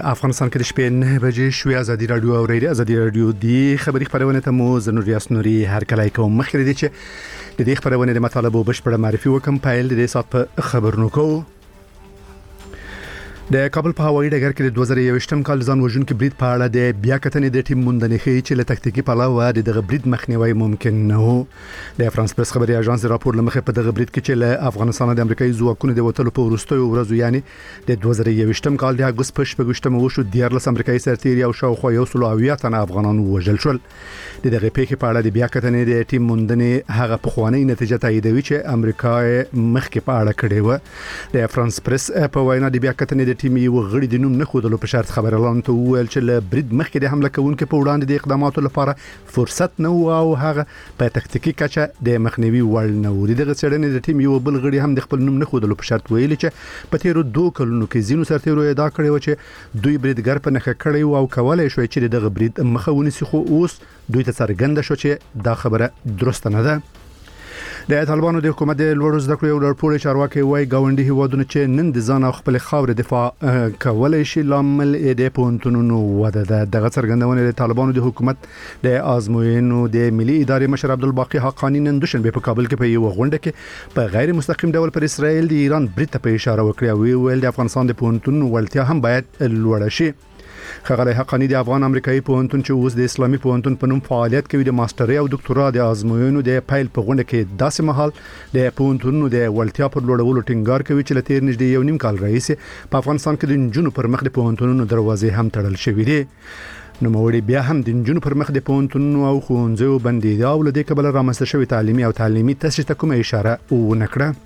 افغانستان کې د شپې 9 بجې شوې ازادي رادیو او ازادي رادیو دی خبري خبرونه ته مو زنوریاس نوري هر کله کوم مخکې دي چې د دې خبرونه د مطالبه بشپړه معرفي وکم پایل د سات په خبرونو کو د کابل په هوایي ډګر کې د 2021م کال ځان وژونکي برید په اړه د بیا کتنې د ټیم موندنې ښیي چې له تکتیکي پلوه د دغه برید مخنیوي ممکن نه و. د فرانس پریس خبري اژانس راپور لمخه په دغه برید کې چې له افغانستان د امریکایي ځواکونو د وټلو په وروستیو ورځو یعنی د 2021م کال د اگست په 8 وشو 14 امریکایي سرتیري او شاوخوا 180 تنه افغانان وژل شول. د دغه پیښې په اړه د بیا کتنې د ټیم موندنې هغه پخوانی نتیجه تاییدوي چې امریکا مخکې په اړه کړې و. د فرانس پریس په وینا د بیا کتنې د ټیم یو غړي د نوم نه خودلو په شرط خبر اعلان ته ویل چې له برید مخکې د حمله کوونکو په وړاندې د اقداماتو لپاره فرصت نه و او هغه په تکتیکي کچه د مخنیوي وړ نه و. دغه څېړنې د ټیم یو بل غړي هم د خپل نوم نه خودلو په شرط ویل چې په تیرو 2 کلونو کې زینو سرتیرو ادعا کړې و چې دوی بریدګر په نخښه کړی او کولای شوی چې دغه برید مخه ونیسي، خو اوس دوی ته څرګنده شو چې دا خبره درسته نه ده. د طالبانو د حکومت د لوړو زده کړو لړپوړي چارواکي وایي ګاونډي هیوادونه چې نن د ځان او خپل خاور دفاع کولای شي لامل د پونتونو وده ده. دغه څرګندونه د طالبانو د حکومت د آزموینو د ملي ادارې مشر عبدالباقي حقانی نن دوشنبه په کابل کې په یو غونډه کې په غیر مستقیم ډول پر اسرائیل د ایران برید په اشاره وکړه او ویل د افغانستان د پونتونو ولتیا هم باید لوړ شي. خغلی حقانی د افغان امریکایي پوهنتون چې اوس د اسلامي پوهنتون په نوم فعالیت کوي د ماستري او ډاکټورا د آزموینو د پیل په غونډه کې داسې مهال د پوهنتونونو د ولتیا پر لوړولو ټینګار کوي چې لتیر نږدې یو نیم کال راهیسې په افغانستان کې د نجونو پر مخ د پوهنتونونو دروازې هم تړل شوې دي. نو موړي بیا هم د نجونو پر مخ د پوهنتونونو او ښوونځیو بندیدو او لدې کبل رامنځته شوی تعلیمي تاسیس ته کومه اشاره ونکړه.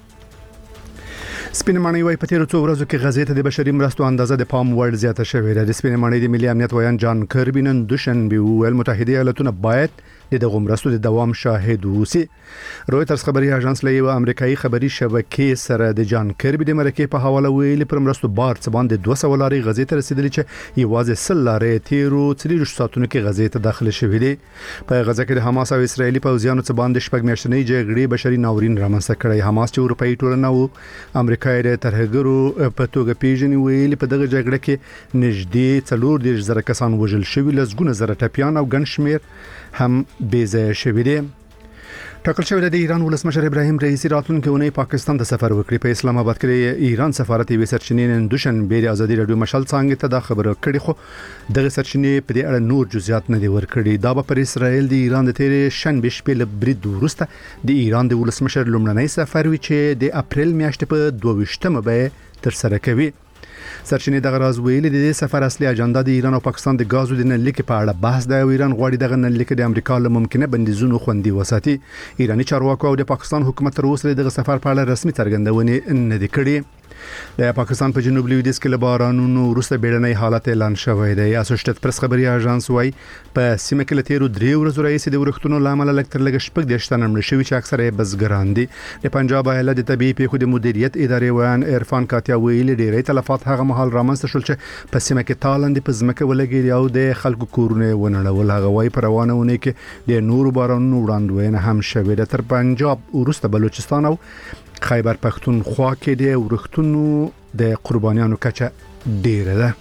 سپینمانی وای په تیرو څو ورځو کې غزې ته د بشري مرستو اندازه د پام وړ زیاته شوې ده. د سپینمانی د ملي امنیت ویان جان کربي نن دوشنبه ویل متحده ایالاتونه باید د مرستو د دوام شاهد وسی. رويټرز خبري اژانس له یو امریکایي خبري شبکې سره د جان کربي د مرکې په حواله ویلي پر مرستو بار څه باندې 200 لارې غزې ته رسیدلې چې یوازې 100 لارې تیرو 30 ساعتونو کې غزې ته داخله شوې دي. په غزه کې د حماس او اسرایلی پوځیانو څخه باندې شپږ میاشتنۍ جګړې بشري ناورین رامنځته کړی. حماس چې اروپאי ټولنه او امریکایي د ترهګرو په توګه پیژني ویلي په دغه جګړه کې نږدې 4,000 کسان وژل شوي، لسګونه زره ټپيان او ګڼ شمیر هم بیزه شوی دی. ټاکل شوی د ایران ولسمشر ابراهیم رئیسی راتلونکي اونۍ پاکستان ته سفر وکړي. په اسلام آباد کې ایران سفارت یې سرچینې نن دوشنبه د ازادي رادیو مشال څنګه ته دا خبره کړې، خو دغه سرچینې په دې اړه نور جزئیات نه دي ورکړي. دا به پر اسرائیل د ایران د تیرې شنبه شپې له برید وروسته د ایران د ولسمشر لومړنی سفر وي چې د اپریل میاشتې په 22مه به تر سره کوي. سرچینې دغه راز ویلي د دې سفر اصلي اجنډا د ایران او پاکستان د غازو د نللیک په اړه بحث دی. ایران غواړي دغه نللیک د امریکا له ممکنه بندیزونو خوندي وساتي. ایرانی چارواکو او د پاکستان حکومت تر اوسه دغه سفر په اړه رسمي څرګندونه نه دي کړې. د پاکستان په جنوب لویدیځ کې له بارانونو وروسته بیړنۍ حالت اعلان شوی دی. اسوسییټډ پریس خبري اژانس وايي په سیمه کې له تیرو 3 ورځو راهیسې د ورښتونو لامل لکتر لګ شپږ د شتنه مړ شوی چې اکثره یې بزګران دي. د پنجاب ایالت د طبيعي پیښو د مدیریت ادارې ویان عرفان کاتیا ویلي ډېرې تلفات هغه مهال رامنځته شول چې په سیمه کې تالند په ځمکه ولګي او د خلکو کورونه ونړول. هغه وايي پر روانونه کې د نور بارانونو وړاندوینه هم شوې ده. تر پنجاب وروسته بلوچستان او خیبر پختونخوا کې د ورښتونو د قربانیانو کچه ډیره ده.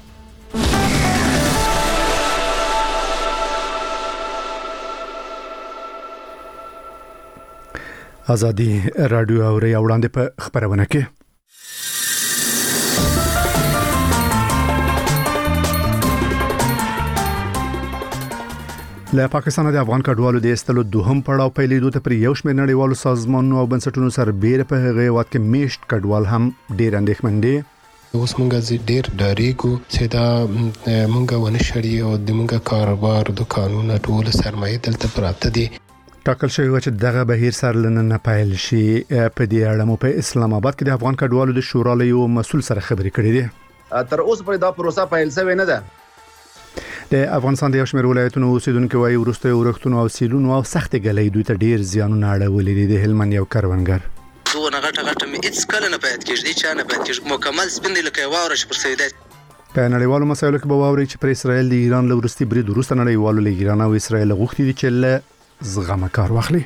ازادي رادیو او وړاندې په خبرونه کې له پاکستان د افغان کډوالو د استلو دوهم پړاو پیلېدو ته پر یو شمېر نړیوالو سازمانونو او بنسټونو سره بیره په هغه وخت کې میشت کډوال هم ډېر اندېښمن دي. اوس مونږه ډېر ډاریږو چې دا مونږه ونشړي او د مونږه کاروبار دکانونه ټول سرمایه دلته پراته دي. ټاکل شوی چې دغه بهیر سرلنه پیل شي. په دې اړه مو په اسلام آباد کې د افغان کډوالو د شورا له یو مسول سره خبرې کړې دي. تر اوسه پورې دا پروسه پیل شوی نه ده. د افغانستان د یو شمېر ولایتونو اوسیدونکو وايي وروسته ورښتونو او سیلونو او سخت ګلې دوی ته ډیر زیانونه اړولې دي. د هلمند یو کروندګر دونه غټه مې هیڅ کله نه پات کېږي چې نه پات کېږي مکمل سپین لکه واورش پر سیده. په نړیوالو مسایلو کې به واوري چې پر اسرائیل د ایران له ورستي برید وروسته نړیوالو له ایران او اسرائیل غوښتي دي چې له زغمه کار واخلي.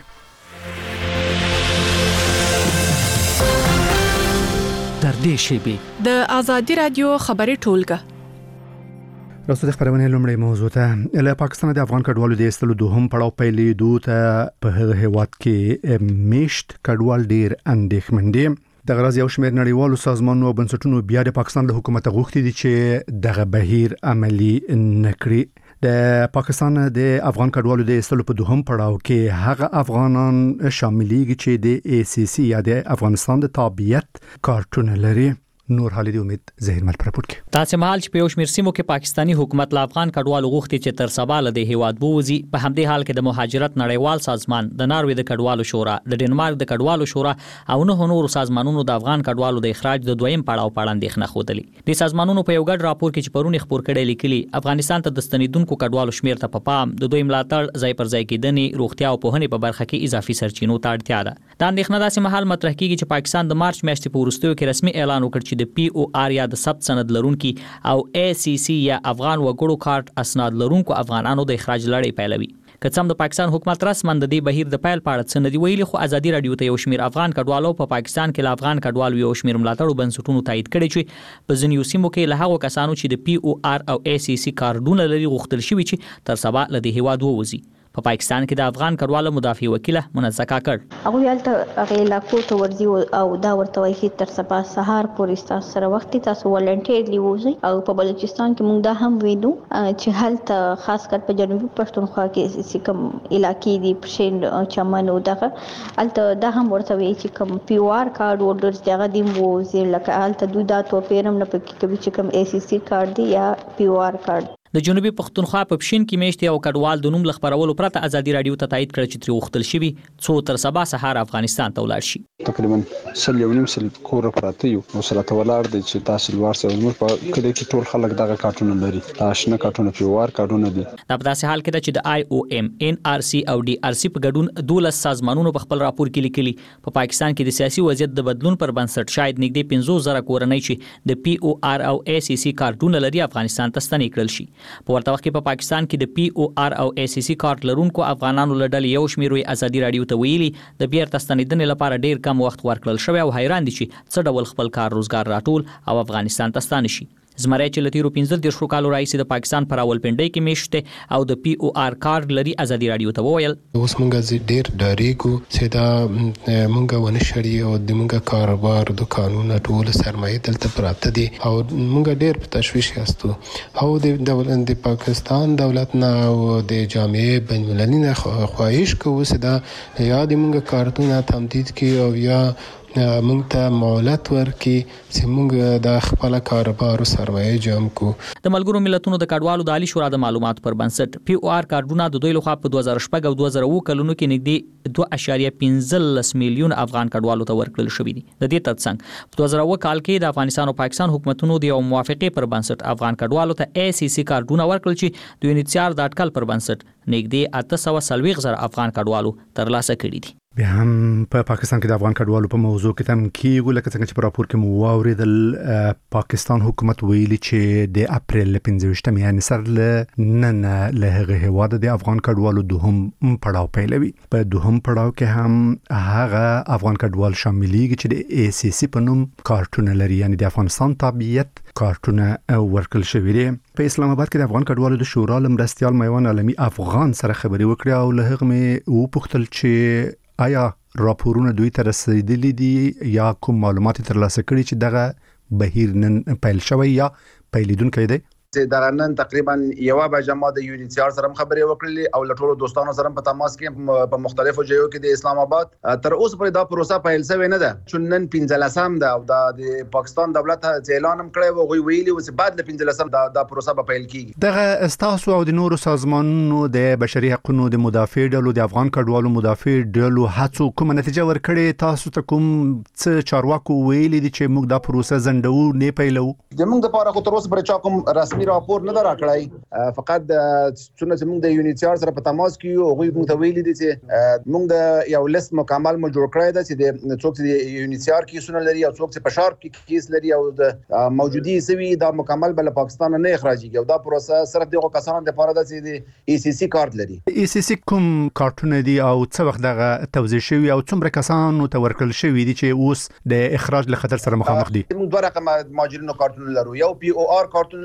در دې شیبې د ازادي رادیو خبري ټولګه راستو د خبرونه لومړی موضوع ته له پاکستان د افغان کډوالو د ایستلو دوهم پړاو پیلېدو ته په هغه هیواد کې میشت کډوال ډیر اندېښمن دي. د غرض یو شمېر نړیوالو سازمانونو او بنسټونو بیا د پاکستان له حکومت غوښتي دي چې دغه بهیر عملی نکړي. د پاکستان د افغان کډوالو د ایستلو په دوهم پړاو کې هغه افغانان شاملېږي چې د ACC یا د افغانستان د تابعیت کارتونه لري. نور حالي د امید زهیر مل پرپورت کې تاسو مهال چې په یو شمېر سیمو کې پاکستانی حکومت له افغان کډوالو غوښتي چې تر سبا له هیواد بوزي. په همدې حال کې د مهاجرت نړیوال سازمان، د ناروې د کډوالو شورا، د ډنمارک د کډوالو شورا او نه نورو سازمانونو د افغان کډوالو د اخراج د دویم پړاو په اړه اندېښنه خوده. د سازمانونو په یو ګډ راپور کې چې پرون خبر کړي لیکلي افغانستان ته د ستنیدونکو کډوالو شمېر ته په پام د دوی ملاتړ، ځای پر ځای کېدنې، روغتیا او پوهنې په برخه کې اضافي سرچینو ته اړتیا ده. دا اندېښنه داسې مهال مطرح کیږي چې پاکستان د مارچ میاشتې په وروستیو کې رسمي اعلان وکړ چې د POR یا د ثبت سند لرونکي او ACC یا افغان وګړو کارت اسناد لرونکو افغانانو د اخراج لړۍ پیلوي. که څم د پاکستان حکومت رسمن د دې بهیر د پیل په اړه څه نه دی ویلي، خو ازادي رادیو ته یو شمېر افغان کډوالو په پاکستان کې له افغان کډوالو یو شمېر ملاتړو بنسټونو تایید کړي چې په ځینو سیمو کې له هغو کسانو چې د POR او ACC کارتونه لري غوښتل شوي چې تر سبا له دې هیواد ووځي. په پاکستان کې د افغان کډوالو مدافع وکیله منزه کاکړ هغه یالته هغه علاقو ته ورځي او دا ورته وایي چې تر سبا سهار پورې تاسو سره وخت تاسو ولنټیرلی وځي. او په بلوچستان کې موږ دا هم وینو چې هلته خاص کر په جنوبي پښتونخوا کې چې کوم علاقې دي پښین چمن او دغه هلته دا هم ورته وایي چې کوم POR کارت هولډرز دغه دي وځي لکه هلته دوی دا توپیرم نه پکې کوي چې کوم ACC کارت دی یا POR کارت. د جنوبي پښتونخوا په پښین کې میشتي او کډوال د نوم لخبرولو پرته ازادي رادیو ته تایید کړ چې تری وختل شي څو تر سبا سهار افغانستان ته ولاړ شي. تقریبا 1.5 کور پراته یو او سره ته ولاړ دي چې تاسو ورسره زموږ په کلی کې ټول خلک دغه کارتونه لري. تاسو نه کارتونه POR کارتونه دي. دا په داسې حال کې چې د IOM، NRC او DRC په ګډون 12 سازمانونو په خپل راپور کې لیکلي په پاکستان کې د سیاسي وضعیت د بدلون پر بنسټ شاید نږدې 15,000 کورنۍ چې د POR او ACC کارتونه لري افغانستان ته ستنې کړل شي. په ورته وخت کې په پاکستان کې د POR او ACC کارت لرونکو افغانانو له ډلې یو شمېر ازادي رادیو ته ویلي د بیرته ستنېدنې لپاره ډیر کم وخت ورکړل شوی او حیران دي چې څه ډول خپل کار روزګار راټول او افغانستان ته ستانه شي. زمری چې لتیرو 15 کالو راځي د پاکستان پر راولپنډۍ کې میشته او د POR کارت لري ازادي رادیو ته وویل اوس مونږ ډیر ډاریګو چې دا مونږ ونه شړی او د مونږ کاروبار دکانونه ټول سرمایه دلته پراته دي او مونږ ډیر په تشویش یاستو او د پاکستان دولت نه او د جامعه بین المللي نه خواهش کوو چې دا یا د مونږ کارتونه تمدید کی او یا مونږ ته مهلت ورکړي چې مونږ د خپل کاروبار سرمایه جمع کو. د ملګرو ملتونو د کډوالو د عالی شورا د معلوماتو پر بنسټ POR کارتونه د دوی لخوا په 2014 او 2020 کلونو کې نږدې 2.15 میلیون افغان کډوالو ته ورکړل شوی دي. د دې ترڅنګ په 2020 کال کې د افغانستان او پاکستان حکومتونو د یو موافقې پر بنسټ افغان کډوالو ته ACC کارتونه ورکړل چې د UNHCR د اټکل پر بنسټ نږدې 840,000 افغان کډوالو ترلاسه کړي دي. بیا هم په پاکستان کې د افغان کډوالو په موضوع کې تم کیږي لکه څنګه چې په راپور کې مو واوریدل پاکستان حکومت ویلي چې د اپریل 15 یعنی سر نن له هغه هیواد د افغان کډوالو دوهم پړاو پیلوي. په دوهم پړاو کې هم هغه افغان کډوال شاملېږي چې د ACC په نوم کارتونه لري یعنی د افغانستان تابعیت کارتونه ورکړل شوی دي. په اسلام آباد کې د افغان کډوالو د شورا لمرستيال میوان عالمي افغان سره خبري وکړه او له هغه مې وپوښتل چې آیا راپورونه دوی ته رسیدلي دي یا کوم معلومات ترلاسه کړي چې دغه بهیر نن پیل شوی یا پیلیدونکو دی؟ دا نن تقریبا یو بجه ما د UNHCR سره خبرې وکړلې او له ټولو دوستانو سره په تماس کې په مختلفو ځایونو کې د اسلام آباد تر اوسه پورې دا پروسه پیل شوی نه ده چې نن 15 ده او د پاکستان دولت اعلان هم کړی و غوي ویلي و چې بعد له 15 دا پروسه به پیل کیږي. دغه استاسو او د نورو سازمانونو د بشري حقوقو د مدافع ډلو د افغان کډوالو مدافع ډلو هڅو کومه نتیجه ورکړي؟ تاسو ته کوم څه چارواکو ویلي دي چې موږ دا پروسه زندو نه پیلو؟ زموږ د لپاره خو تر اوسه پورې چا کوم رسمي راپور نه راکړی، فقط څونه چې موږ د UNHCR سره په تماس کې یو غوي موږ ته ویلي دي چې موږ د یو لیست مکمل مو جوړ کړی دی چې د څوک چې د UNHCR کیسونه لري او څوک چې په شارپ کې کیس لري او د موجودي سوي دا مکمل بل پاکستان نه اخراجيږي او دا پروسه صرف دغه کسانو د لپاره د ACC کارت لري. ACC کوم کارتونه دي او څه وخت دغه توزیع شوی او څومره کسانو ته ورکړل شوی دي چې اوس د اخراج له خطر سره مخامخ دي؟ موږ دوه رقم مهاجرینو کارتونه لرو، یو POR کارتونه لرو، یو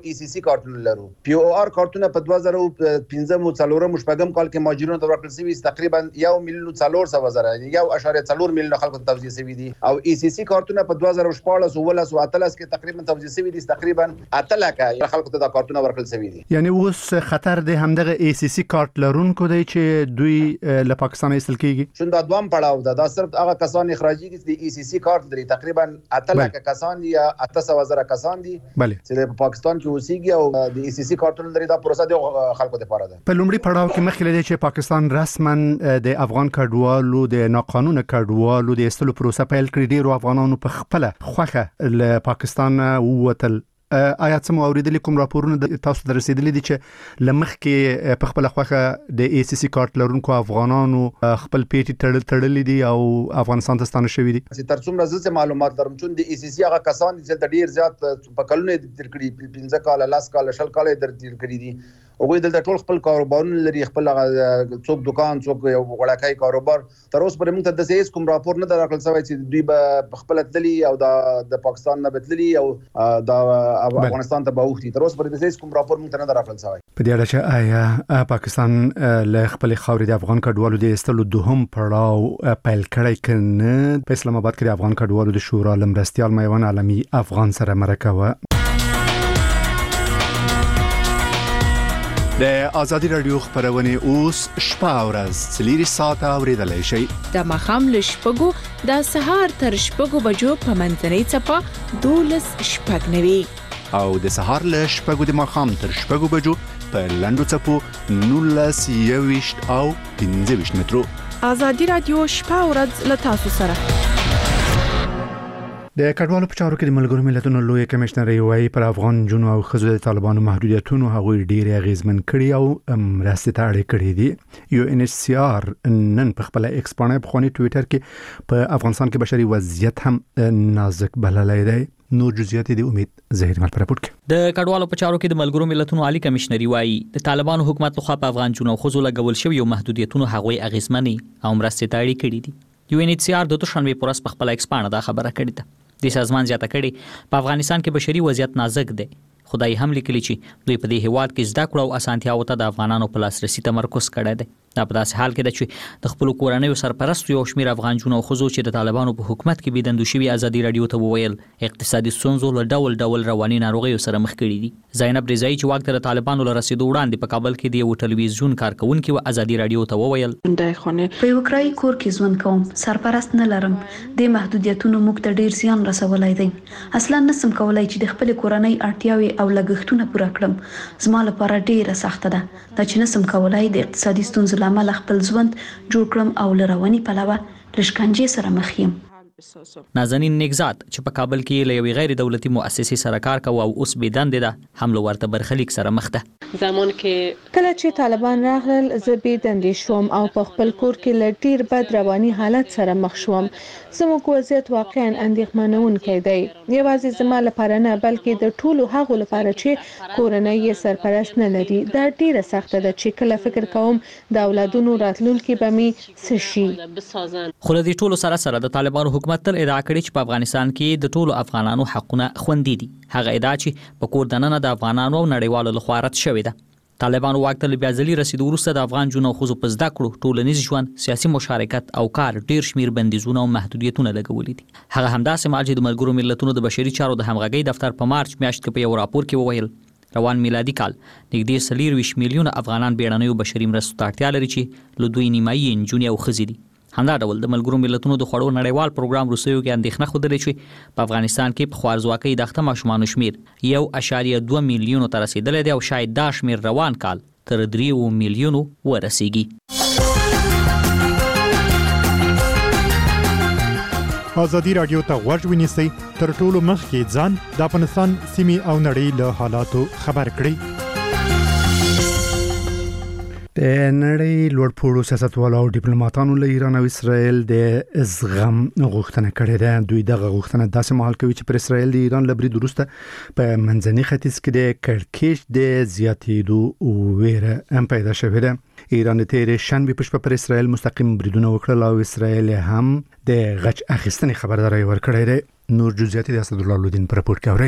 ECC کارتونه لرو. POR کارتونه په 2015 مو څلورم شپږم کال کې مهاجرینو ته ورکړل شوي تقریبا 1,400,000 1.4 میلیون خلکو ته توزیع شوي دي او ECC کارتونه په 2014 او 2018 کې تقریبا توزیع شوي دي تقریبا 8 لک خلکو ته دا کارتونه ورکړل شوي دي. یعنی اوس خطر د همدغه ECC کارت لرونکو دی چې دوی له پاکستان ایستل کیږي. شون دا دوام پړاو دا صرف هغه کسان اخراجي دي چې ECC کارت لري تقریبا 8 لک کسان دي یا 800,000 کسان دي چې په پاکستان کې اوسېږي او د ECC کارتونه لري. دا پروسه د خلکو لپاره ده. په لومړي پړاو کې مخکې لدی چې پاکستان رسما د افغان کډوالو د ناقانونه کډوالو د ایستلو پروسه پیل کړې. ډیرو افغانانو په خپل خوخه له پاکستان ووتل. آیا څه مو اوریدلی کوم راپورونه تاسو ته رسیدلی دي چې لمخ کې په خپل خوخه د ECC کارت لرونکو افغانانو خپل پیټي تړلې دي او افغانستان ته ستانه شوي دي؟ تر څومره زه معلومات لرم چې د ECC هغه کسان چې ډیر زیات په کلونه تیر کړي 15 کال 10 کال 20 کال تیر کړي دي او دلته ټول خپل کاروبارونه لري خپل څوک دکان څوک یو غړکای کاروبار. تر اوسه پرې موږ ته د هیڅ کوم راپور نه درکړل شوی چې دوی به خپل تللی او د پاکستان نه بتللی او د افغانستان ته باوختي. تر اوسه پرې د هیڅ کوم راپور موږ ته نه درکړل شوی. په دې اړه چې آیا پاکستان له خپل خاورې د افغان کډوالو د ایستلو دوهم پړاو پیل کړی کنه؟ په اسلام آباد کې د افغان کډوالو د شورا لمرستیال میوان عالمي افغان سره مرکه و. د آزادی رادیو خبرونه اوس شپه او ورځ 4 ساعته اوریدلای شئ. د مخام له شپږو د سهار تر شپږو بجو په منځنۍ څپه 12 شپږ نوي او د سهار له شپږو د مخام تر شپږو بجو په لندو څپو 19 او 15 مترو. آزادی رادیو شپه او ورځ له تاسو سره. د کډوالو په چارو کې د ملګرو ملتونو لوی کمشنر یوای پر افغان جنو او خزو د طالبانو محدودیتونو هغوی ډیر اغیزمن کړي او مرستې ته اړ کړي دي. UNHCR نن په خپل ایکس باندې په خوني ټوئیټر کې په افغانستان کې بشري وضعیت هم نازک بللی دی. نور جزئیات د امید زهیر مل پر راپورټ کې. د کډوالو په چارو کې د ملګرو ملتونو عالی کمشنر یوای د طالبانو حکومت لخوا په افغان جنو او خزو لګول شوی یو محدودیتونو هغوی اغیزمنې او مرستې ته اړ کړي دي. UNHCR د دوشنبه پورس په خپل ایکس باندې دا خبره کړې ده. د سازمان زیاته کړي په افغانستان کې بشري وضعیت نازک دی. خدای هم لیکلی چې دوی په دې هیواد کې زده کړو او اسانتیاو ته د افغانانو په لاسرسي تمرکز کړی دی. دا په داسې حال کې ده چې د خپل کورنۍ سرپرست یو شمیر افغان جنو خزو چې د طالبانو په حکومت کې بيدندو شوی ازادي رادیو ته وویل اقتصادي ستونزو له ډول رواني ناروغیو سره مخ کړي دي. زینب رضایی چې واک ته طالبانو له رسیدو وړاندې په کابل کې د یو ټلویزیون کارکونکو ازادي رادیو ته وویل په یو کرای کور کې ژوند کوم سرپرست نه لرم. د محدودیتونو موږ ته ډیر زیان رسولای دي. اصلا نسم کولای چې د خپل کورنۍ اړتیاوي او لګښتونه پوره کړم. زما لپاره ډیره سخته ده دا چې نسم کولای د اقتصادي ستونزو لامل خپل ژوند جوړ کړم او لرواني پلوه لشکنجه سره مخ یم. نازنین نگزاد چې په کابل کې له یوې غیر دولتي مؤسسې سره کار کوي او اوس بيدند ده حمله ورته برخلیک سره مخ ده. زمان کې کله چې طالبان راغلل زه بيدند شوم او په خپل کور کې له ډیر بد رواني حالت سره مخ شوم. زموږ وضعیت واقعا اندېښمنونکی دی. یوازې زما لپاره نه بلکې د ټولو هغو لپاره چې کورنۍ یې سرپرست نه لري. دا ډیره سخته ده چې کله فکر کوم د اولادونو راتلونکي به می څه شي. خو د ټولو سره د طالبانو حکومت تل ادعا کړې چې په افغانستان کې د ټولو افغانانو حقونه خوندي دي. هغه ادعا چې په کور دننه د افغانانو او نړیوالو لخوا رد شوې ده. طالبانو واک ته بیا ځلې رسیدو وروسته د افغان جنو خو په زده کړو ټولنیز ژوند سیاسي مشارکت او کار ډیر شمیر بندیزونه او محدودیتونه لګولې دي. هغه همداسې مال چې د ملګرو ملتونو د بشري چارو د همغږۍ دفتر په مارچ میاشت کې په یو راپور کې وویل روان میلادي کال نږدې 40 میلیونه افغانان بیړنیو بشري مرستو ته اړتیا لري چې له دوی نیمایي نجونې او ښځې دي. همدا ډول د ملګرو ملتونو د خوړو نړیوال پروګرام روسیو کې اندېښنه خوده چې په افغانستان کې په خوارزواکۍ د اخته ماشومانو شمیر 1.2 میلیونو ته رسیدلی دی او شاید دا شمیر روان کال تر 3 میلیونو ورسیږي. آزادی رادیو ته غوږ ونیسئ تر ټولو مخکې ځان د افغانستان سیمې او نړۍ له حالاتو خبر کړئ. د نړۍ لوړپوړو سیاستوالو او ډیپلوماټانو له ایران او اسرائیل د زغم غوښتنه کړې ده. دوی دغه غوښتنه داسې مهال کوي چې پر اسرائیل د ایران له برید وروسته په منځني ختیځ کې د کړکېچ د زیاتېدو ویره هم پیدا شوې ده. ایران د تیرې شنبې په شپه پر اسرائیل مستقیم بریدونه وکړل او اسرائیل هم د غچ اخیستنې خبرداری ورکړې ده. نور جزئیات د اسدالله الدین پر راپور کې اورئ.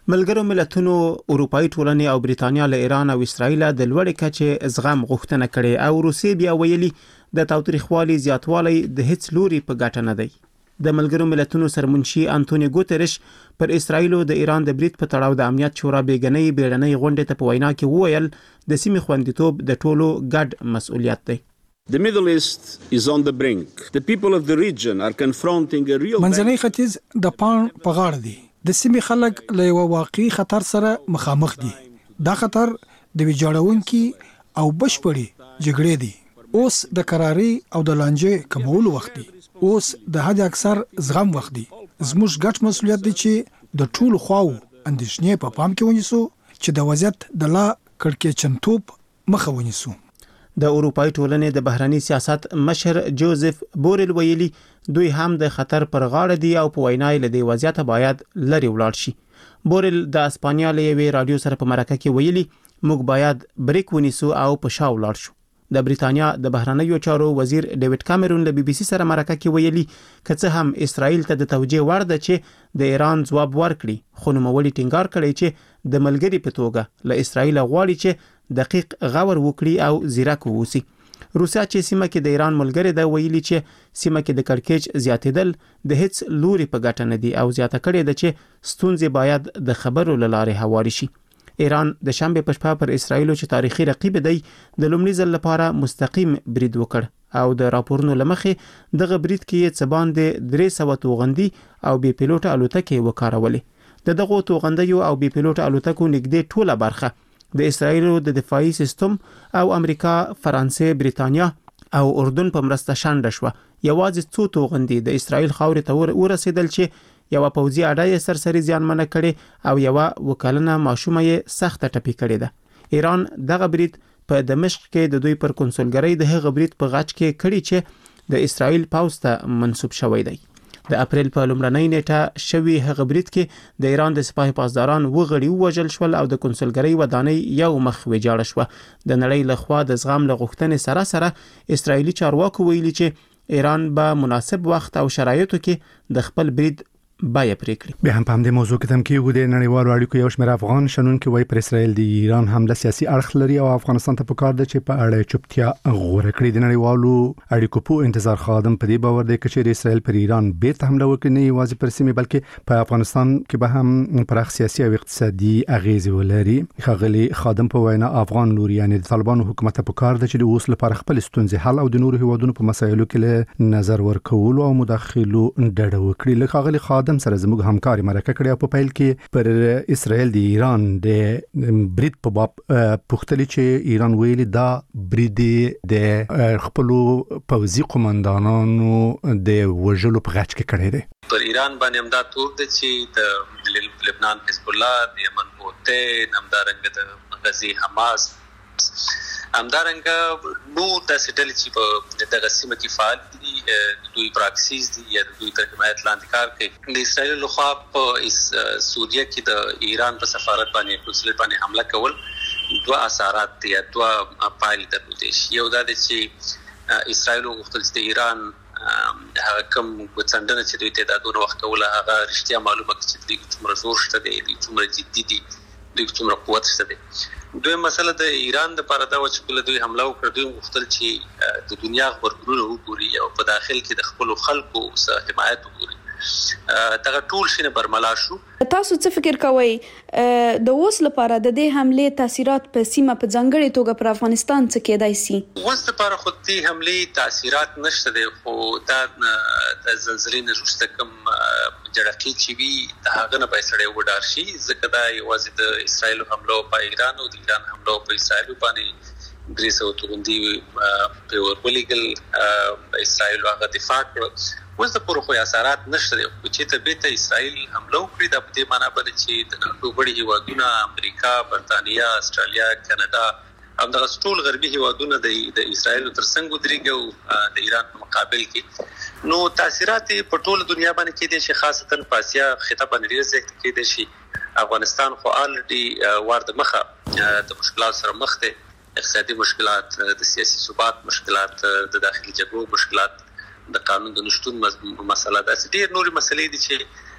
ملګرو ملتونو اروپאי ټولنې او بریتانیا له ایران او اسرائیل د لوړې کچې زغم غوښتنه کړې او روسیې بیا ویلي د تاوتریخوالي زیاتوالی د هیڅ لوري په ګټه نه دی. د ملګرو ملتونو سرمنشي انټونی ګوتریش پر اسرائیل او د ایران د برید په تړاو د امنیت شورا بیګنۍ بیړنۍ غونډې ته په وینا کې وویل د سیمې خوندیتوب د ټولو ګډ مسؤلیت دی. The Middle East is on the brink. The people of the region are confronting a real منځنی ختیځ د پان په غاړه دی. د سیمې خلک له یو واقعي خطر سره مخامخ دي. دا خطر د ویجاړونکي او بشپړي جګړې دی. اوس د قراري او د لانجې کمولو وخت دی. اوس د حد اکثر زغم وخت دی. زموږ ګډ مسؤلیت دی چې د ټولو خواو اندېښنې په پام کې ونیسو چې د وضعیت د لا کړکېچنتوب مخه ونیسو. د اروپאי ټولنې د بهرني سیاست مشر جوزف بورل ویلي دوی هم د خطر پر غاړه دي او په وینا یې له دې وضعیت باید لري ولاړ شي. بورل د اسپانیا له یوې رادیو سره په مرکه کې ویلي موږ باید بریک ونیسو او په شا ولاړ شو. د بریتانیا د بهرنیو چارو وزیر ډیوډ کامرون له بي بي سي سره مرکه کې ویلي کڅه هم اسرائیل ته د توجیه وړ ده چې د ایران ځواب ورکړي خو نوموړي ټینګار کړی چې د ملګری په توګه له اسرائیل غواړي چې دقیق غور وکړي او زیرک ووسی. روسیا چې سیمه کې د ایران ملګری ده ویلي چې سیمه کې د کړکېچ زیاتېدل د هیڅ لوري په ګټه نه دي او زیاته کړې ده چې ستونزې باید د خبرو له لارې هواري شي. ایران د شنبه په شپه پر اسرائیل چې تاریخي رقیب دی د لومړي ځل لپاره مستقیم برید وکړ او د راپورونو لمخې دغه برید کې څه باندې 300 توغندي او بي پیلوټ الوتکې وکارولې. دغه توغندیو او بي پیلوټ الوتکو نږدې ټوله برخه د اسرائیل د دفاعي سیستم او امریکا، فرانسې، بریتانیا او اردن په مرسته شانډ شو. یوازې څو توغندي د اسرائیل خاورې ته ورسېدل چې یو پوځي اډای سرسري زیانمنه کړي او یو وکالنه ماشومه یې سخت ټپي کړي ده. ایران دغه برید په دمشق کې د دوی پر کنسولګرۍ د هغه برید په غاټ کې کړي چې د اسرائیل پاوځ ته منسوب شوی دی. د اپریل په لومړنۍ نیټه شوی هغه برید کې د ایران د سپاه پاسداران وغړي وژل شول او د کنسولګرۍ ودانۍ یو مخ ویجاړه شوه. د نړۍ لخوا د زغم له غوښتنې سره سره اسرائیلي چارواکو ویلي چې ایران به مناسب وخت او شرایطو کې د خپل برید بای پریکړي. به هم په دې موضوع کې تم کې د نړیوالو اړیکو یو شمېر افغان شنونکو وایي پر اسرائیل د ایران حمله سیاسي اړخ لري او افغانستان ته پکار ده چې په اړه چوپتیا غوړه کړي. د نړیوالو اړیکو په انتظار خادم په دې باور دی چې اسرائیل پر ایران بیرته حمله وکړي نه یوازې پر سیمه بلکې په افغانستان کې به هم پراخ سیاسي او اقتصادي اغیز ولري. خغلی خادم په وینا افغان لوري یعنی د طالبانو حکومت ته پکار ده چې د اوس لپاره خپل ستونزې حل او د نورو هیوادونو په مسایلو کې نظر ورکول او مداخلو ډډه وکړي. لکه خغلی خادم سره زموږ همکاري مرکه کړې او په پیل کې پر اسرائیل د ایران د برید په باب پوښتنه چې ایران ویلي دا برید د خپل پوځي قومندانانو د وژلو په غاټ کې کړی دی. پر ایران باندې امداد تور دي چې د لبنان حزب الله، د یمن حوثي، همدارنګه د غزي حماس، همدارنګه نور د سټل چې په دغه سیمه کې فعال دي، دوی پراکسیز دي یا دوی تر حمایت لاندې کار کوي. د اسرائیل لخوا په سوریه کې د ایران په سفارت باندې کنسولټ باندې حمله کول دوه اثرات دي، دوه پایلې درلودې شي. یو دا چې اسرائیل غوښتل چې د ایران هغه کوم وڅندنه چې دوی ته د دوه وخت کوله هغه رښتیا معلومه کړي چې دوی څومره زور شته دي، دوی څومره جدي دي، دوی څومره قوت شته دي. دوی مسله د ایران د لپاره دا و چې کله دوی حمله وکړه دوی غوښتل چې د دنیا خبرونه وګوري او په داخل کې د خپل خلکو سره حمایت وکړي. دغه ټول شنه برملا شو. تاسو څه فکر کوئ د اوس لپاره د دې حمله تاثیرات په سیمه په ځانګړي توګه پر افغانستان څه کېدای شي؟ اوس لپاره خو دې حمله تاثیرات نشته دي، خو دا د زلزلې نه وروسته کوم جړقې چې وي د هغه نه به سړی وډار شي، ځکه دا یوازې د اسرائیل حمله په ایران او د ایران حمله په اسرائیل باندې 300 توغندي په ورولېګل اسرائیل هغه دفاع کړ. اوس د پوره خو اثرات نشته دي، چې ته به ته اسرائیل حمله وکړي د دې معنی باندې چې د نړۍ وړي هیوادونه امریکا، برتانیا، استرالیا، کاناډا هم د ټول غربي هیوادونه د اسرائیل تر څنګ ودرېږي او د ایران په مقابل کې نو تاثیرات په ټول دنیا باندې کې دي، چې خاصتا په اسیا خطه باندې ډېر زیات کې دي. شي افغانستان خو الریډي ورته مخه د مشکلات سره مخ دي، اقتصادي مشکلات، د سیاسي ثبات مشکلات، د داخلي جګړو مشکلات، د قانون د نشټون مسله، د ډېر نورې مسلې دي چې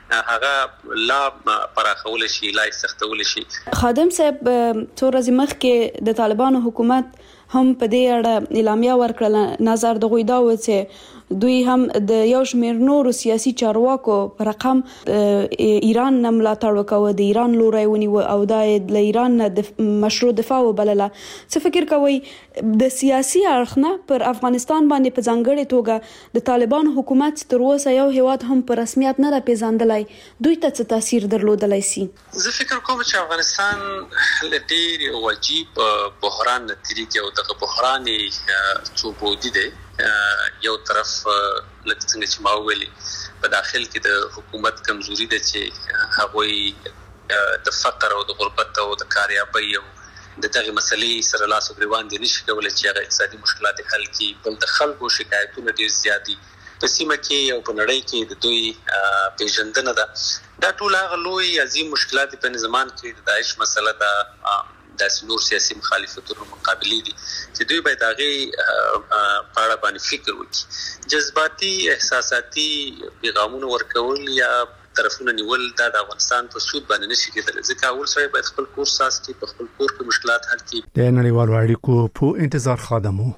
هغه لا پراخول شي، لا سختول شي. خادم صاحب څو ورځې مخکې د طالبانو حکومت هم په دې اړه اعلامیه ورکړه. نظر د غوي دا و چې دوی هم د یو شمېر نورو سیاسي چارواکو پر رقم ایران نه ملاتړ وکاوه، د ایران لوري ونیو او د ایران نه د مشروع دفاع وبلله. څه فکر کوي د سیاسي اړخ پر افغانستان باندې په ځانګړې توګه د طالبان حکومت تر اوسه یو هیواد هم په رسمیت نه پیژندلای، دوی ته څه تاثیر درلودلای شي؟ زه فکر کوم چې افغانستان ډېر واجب بحران نتیجه او دغه بحران څو بودی دی. یو طرف لکه څنګه چې ما ویلي په داخل کې د حکومت کمزوري ده چې هغوی د فقر او د غربت او د کاریابۍ او د دغه مسلې سره لاس او ګریوان دي نشي کولای چې هغه اقتصادي مشکلات حل کړي. بل د خلکو شکایتونه ډېر زیات دي په سیمه کې او په نړۍ کې د دوی پیژندنه ده. دا ټول هغه لوی عظیم مشکلات په زمان کې د داعش مسله ده، داسې نور سیاسي مخالفتونو مقابلې دي چې دوی باید هغه په اړه باندې فکر وکړي. جذباتي احساساتي پیغامونه ورکول یا طرفونه نیول دا د افغانستان په سود باندې نشي کېدلی، ځکه اول سره باید خپل کور ساس کړي، په خپل کور کې مشکلات حل کړي. د نړیوالو اړیکو په انتظار خادمو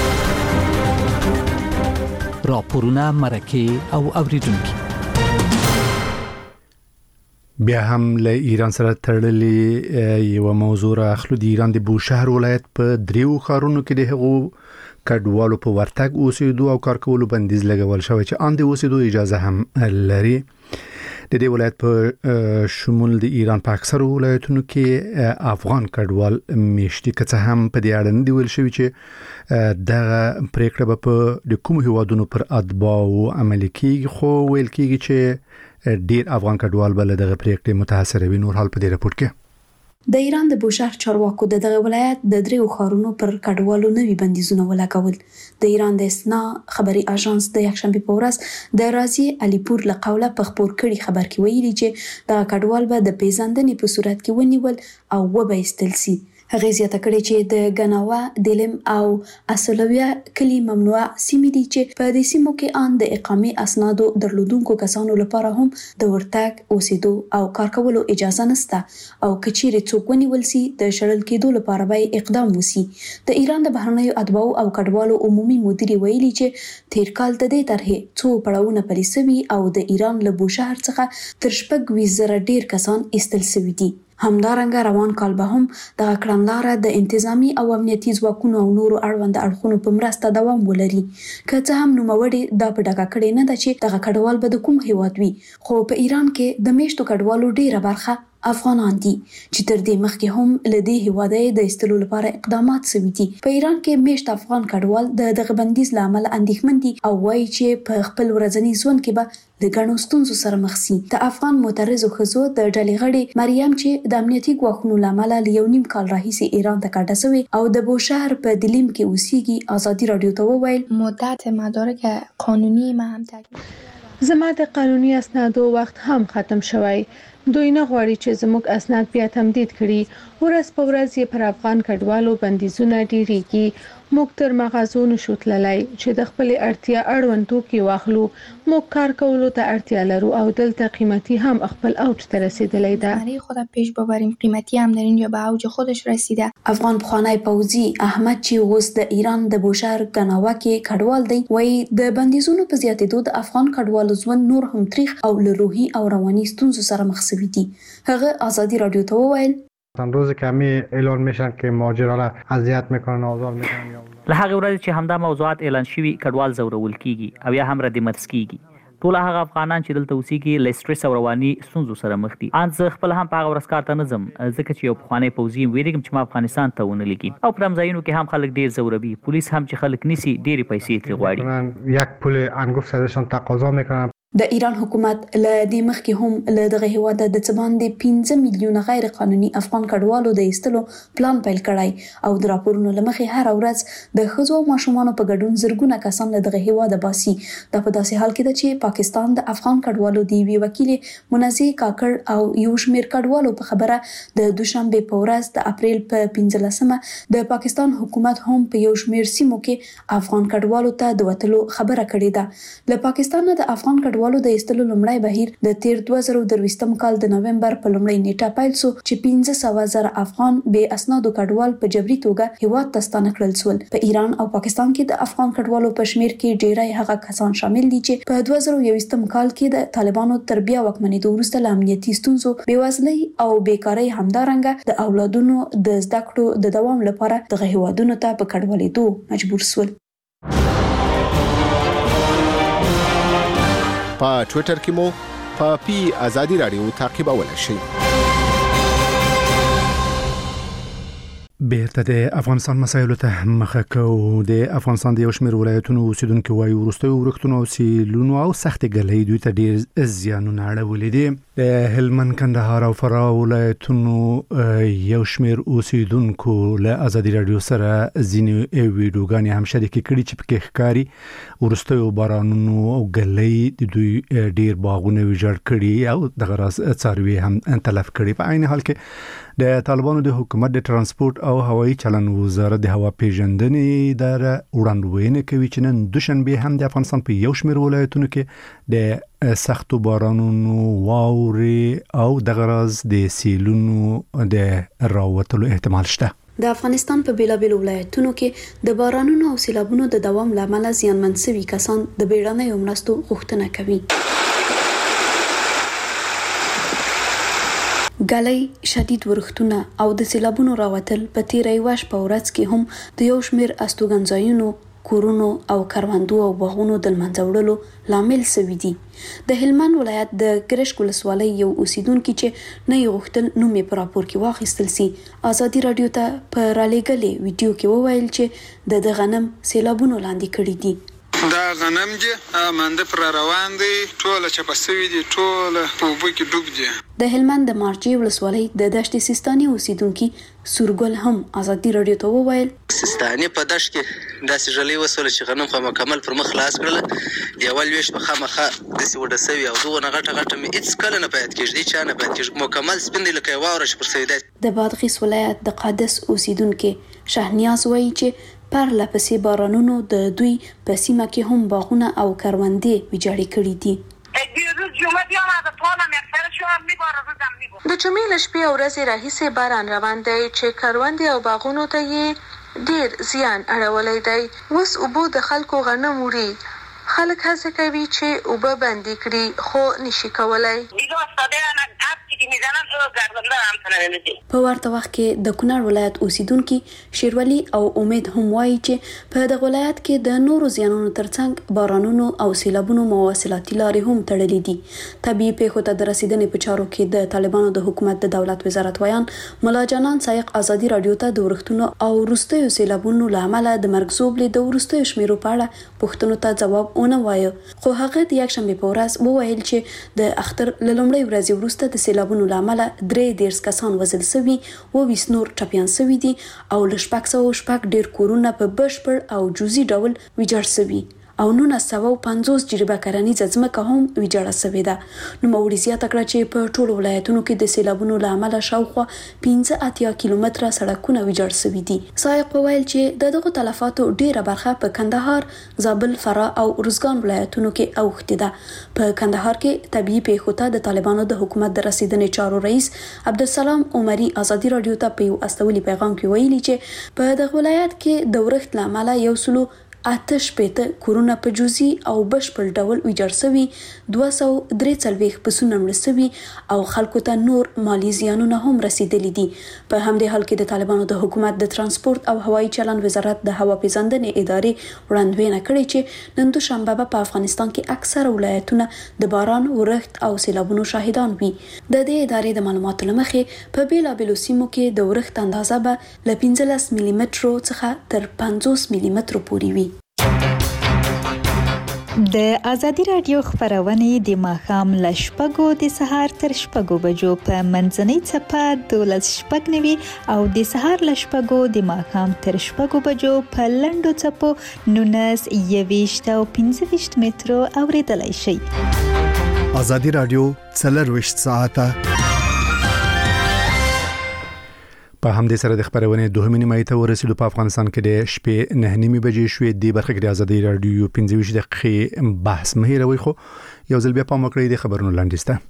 راپورونه، مرکه او اوریدونکو بیا هم له ایران سره تړلې یو موضوع راخلو. د ایران د بوشهر ولایت په دریو ښارونو کې د هغو کډوالو په ورتګ اوسېدو او کار کولو بندیز لګول شوی چې ان د اوسېدو اجازه هم لري. د دې ولایت په شمول د ایران په اکثر ولایتونو کې افغان کډوال میشتي، که څه هم په دې اړه نه دی ویل شوی چې دغه پریکړه به په د کوم هیوادونو پر اتباعو عملي کیږي، خو ویل کیږي چې ډیر افغان کډوال بل دغه پریکړې متاثر وي. نور حال په دې راپور کې د ایران د بوشهر چارواکو دغه ولایت د دریو ښارونو پر کډوالو نوي بندیزونه ولګول. د ایران د اسنا خبري اژانس د یکشنبه په ورځ د رازي علیپور له قوله په خبر کړي خبر کې ویلي چې د کډوال به د پیژندنې په صورت کې ونیول او وبایستل سي. هغه زیاته کړي چې د غناوا، دلم او اصلویه کلی ممنوع سیمې دي چې په دې سیمو کې ان د اقامې اسنادو درلودونکو کسانو لپاره هم د ورتګ، اوسېدو او کار کولو اجازه نشته او کچېرې څوک ونیول سي د شړل کېدو لپاره به اقدام وسی. د ایران د بهرنیو اتباعو او کډوالو عمومي مدیر ویلي چې تیر کال د دې طرحې څو پړاوونه پلي شوي او د ایران له بوشهر څخه تر 6,000 ډیر کسان ایستل شوي دي. همدارنګه روان کال به هم د کړنلاره د انتظامی او امنیتي ځواکونو او نورو اړوند اړخونو په مرسته دوام ولري. که څه هم نوموړي دا په ډاګه کړي نه ده چې دغه کډوال به د کوم هیواد وي، خو په ایران کې د میشتو کډوالو ډیره برخه افغانان دي چې تر دې مخکې هم له دې هیواده د ایستلو لپاره اقدامات شوي دي. په ایران کې میشت افغان کډوال د دغه بندیز له امله اندېښمن دي او وایي چې په خپل ورځني ژوند کې به د ګڼو ستونزو سره مخ شي. د افغان معترضو ښځو د ډلې غړي مریم چې د امنیتي ګواښونو له امله له 1.5 کال راهیسې ایران ته کډه شوې او د بوشهر په دلیم کې اوسېږي، ازادي رادیو ته وویل مدت مدارک قانونی ما هم تکمیل زما د قانوني اسنادو وخت هم ختم شوی. دوی نه غواړي چې زموږ اسناد بیا تمدید کړي. ورځ په ورځ یې پر افغان کډوالو بندیزونه ډیریږي. موږ تر مغازو نشو تللی چې د خپل اړتیا اړوند توکي واخلو. موږ کار کولو ته اړتیا لرو او دلته قیمتي هم خپل اوج ته رسیدلی ده. برای خودم پیش ببریم، قیمتی هم در اینجا به اوج خودش رسیده. افغان پخوانی پوځي احمد چې اوس د ایران د بوشهر غناوا کې کډوال دی وایي د بندیزونو په زیاتېدو د افغان کډوالو ژوند نور هم تریخ او له روحي او رواني ستونزو سره مخ شوی دی. هغه ازادي رادیو ته وویل روز کمی اعلان میشن که مهاجرا را اذیت میکنن، آزار میکنن. له هغه ورځې چې همدا موضوعات اعلان شوي کډوال زورول کیږي او یا هم رد مرز کیږي. ټول هغه افغانان چې دلته اوسېږي له سټرس او رواني ستونزو سره مخ دي. ان زه خپل هم په هغه ورځ کار ته نه ځم ځکه چې یو پخوانی پوځي ویریږم چې ما افغانستان ته ونه لګي او پر ځایونو کې هم خلک ډیر زوروي. پولیس هم چې خلک نیسي ډېرې پیسې ترې غواړي. یک پول انگفت ازشان تقاضا میکنن. د ایران حکومت له دې مخکې هم له دغه هیواد د څه باندې 15 میلیونه غیر قانوني افغان کډوالو د ایستلو پلان پیل کړی او د راپورونو له مخې هر ورځ د ښځو او ماشومانو په ګډون زرګونه کسان له دغه هیواد باسي. دا په داسې حال کې ده چې پاکستان د افغان کډوالو د یوې وکیلې منازع کاکړ او یو شمېر کډوالو په خبره د دوشنبه په ورځ د اپریل په 15مه د پاکستان حکومت هم په یو شمېر سیمو کې افغان کډوالو ته د وتلو خبره کړې ده. له پاکستان د افغان کډوالو د ایستلو لومړی بهیر د تیر 2023م کال د نوومبر په لومړۍ نیټه پیل شو چې 15,000 افغان بې اسنادو کډوال په جبري توګه هیواد ته ستانه کړل شول. په ایران او پاکستان کې د افغان کډوالو په شمیر کې ډیری هغه کسان شامل دي چې په 2021م کال کې د طالبانو تربیه واکمنېدو وروسته له امنیتي ستونزو، بېوزلۍ او بیکارۍ همدارنګه د اولادونو د زده کړو د دوام لپاره دغه هیوادونو ته په کډوالېدو مجبور شول. په ټوئیټر کې مو په آزادي رادیو تعقیبولای شئ. بیرته د افغانستان مسایلو ته مخه کوو. د افغانستان د یو شمېر ولایتونو اوسیدونکو وایي وروستیو ورښتونو او سیلونو او سختې ګلۍ دوی ته ډېر زیانونه اړولي دي. د هلمند، کندهار او فراه ولایتونو یو شمېر اوسیدونکو له آزادي رادیو سره ځینې ویډیوګانې هم شریکې کړي چې پکې ښکاري وروستیو بارانونو او ګلۍ د دوی ډېر باغونه ویجاړ کړي او دغه راز څاروي هم تلف کړي. په عین حال کې د طالبانو د حکومت د ترانسپورت او هوایي چلن وزارت د هوا پیژندنې اداره وړاندوینه کوي چې نن دوشنبه هم د افغانستان په یو شمېر ولایتونو کې د سختو بارانونو، واورې او دغه راز د سیلونو د راوتلو احتمال شته. د افغانستان په بیلابیلو ولایتونو کې د بارانونو او سیلابونو د دوام لامل زیانمن شوي کسان د بیړنیو مرستو غوښتنه کوي. ګلۍ، شدید ورښتونه او د سیلابونو راوتل په تیره یوه شپه ورځ کې هم د یو شمېر استوګنځایونو، کورونو او کروندو او باغونو د له منځه وړلو لامل شوي دي. د هلمند ولایت د ګرشک ولسوالۍ یو اوسیدونکي چې نه یې غوښتل نوم یې په راپور کې واخیستل سي، آزادي رادیو ته په رالېږلې ویډیو کې وویل چې د غنم سیلابونو لاندې کړي دي. دا غنم دي مانده پر روان دي، ټوله چپه سوي دي، ټوله په اوبو کې ډوب دي. د هلمند د مارجې ولسوالۍ د دشت سیستاني اوسیدونکي سورګل هم آزادي رادیو ته وویل سیستاني په دشت کې داسې ژلۍ وسوله چې غنم خو مکمل پر مخ خلاص کړله، یوه لویشت په خامخا داسې وډه سوي او دغونه غټه غټه مې هېڅ کله نه پیدا کېږي، هېڅ چا نه پیدا کېږي، مکمل سپین دی لکه یوه واوره چې پر سوي ده. د بادغیس ولایت د قادس اوسیدونکي شهنیاز وایي چې پرله پسې بارانونو د دوی په سیمه کې هم باغونه او کروندې ویجاړې کړي دي. د جمعې له شپې او ورځې راهیسې باران روان دی چې کروندې او باغونو ته یې ډېر زیان اړولی دی. اوس اوبو د خلکو غنم وړي، خلک هڅه کوي چې اوبه بندې کړي خو نشي کولای. په ورته وخت کې د کونړ ولایت اوسیدونکي شیرولی او امید هم وایي چې په دغه ولایت کې د نورو زیانونو ترڅنګ بارانونو او سیلابونو مواصلاتي لارې هم تړلې دي. طبیعي پیښو ته د رسیدنې په چارو کې د طالبانو د حکومت د دولت وزارت ویان ملا جانان سایق آزادي رادیو ته د ورښتونو او وروستیو سیلابونو له امله د مرګ زوبلې د وروستیو شمیرو په اړه پوښتنو ته ځواب ونه وایه، خو هغه د یکشنبې په ورځ وویل چې د اختر له لومړۍ ورځې وروسته د سیلابونو له امله 33 کسان وژل شوي، 20 نور ټپیان شوي دي او له 606 ډیر کورونه په بشپړ او جزئي ډول ویجاړ شوي او 950 جریبه کرنیزه ځمکه هم ویجاړه شوې ده. نوموړي زیاته کړه چې په ټولو ولایتونو کې د سیلابونو له امله شاوخوا 15 کیلومتره سړکونه ویجاړ شوي دي. سایق وویل چې دغه تلفاتو ډیره برخه په کندهار، زابل، فراه او ارزګان ولایتونو کې اوښتې ده. په کندهار کې طبيعي پیښو ته د طالبانو د حکومت د رسیدنې چارو رئیس عبدالسلام عمري آزادي رادیو ته په یو استولي پیغام کې ویلي چې په دغه ولایت کې د ورښت له امله 108 کورونه په جزئي او بشپړ ډول ویجاړ شوي، 243 پسونه مړه شوي او خلکو ته نور مالی زیانونه هم رسیدلي دي. په همدې حال کې د طالبانو د حکومت د ترانسپورت او هوایي چلن وزارت د هوا پیژندنې ادارې وړاندوینه کړې چې نن دوشنبه په افغانستان کې اکثره ولایتونه د باران، ورښت او سیلابونو شاهدان وي. د دې ادارې د معلوماتو له مخې په بیلابیلو سیمو کې د ورښت اندازه به له 15 ملي مترو څخه تر 50 ملي مترو پورې وي. د آزادي رادیو خبرونه د ماښام له 6 د سهار تر 6 بجو په منځنۍ څپه 12:09 او د سهار له 6 د ماښام تر 6 بجو په لنډو څپو 19 21 او 25 مترو اوریدلای شئ. آزادي رادیو 24 ساعته په همدې سره د خبرونې دوهمې نیمایي ته ورسېدو. په افغانستان کې د شپې 9:30 بجې شوې. د برخه کې د ازادي رادیو 15 دقیقې بحث مه هېروئ. خو یو ځل بیا پام وکړئ د خبرونو لاندې سته.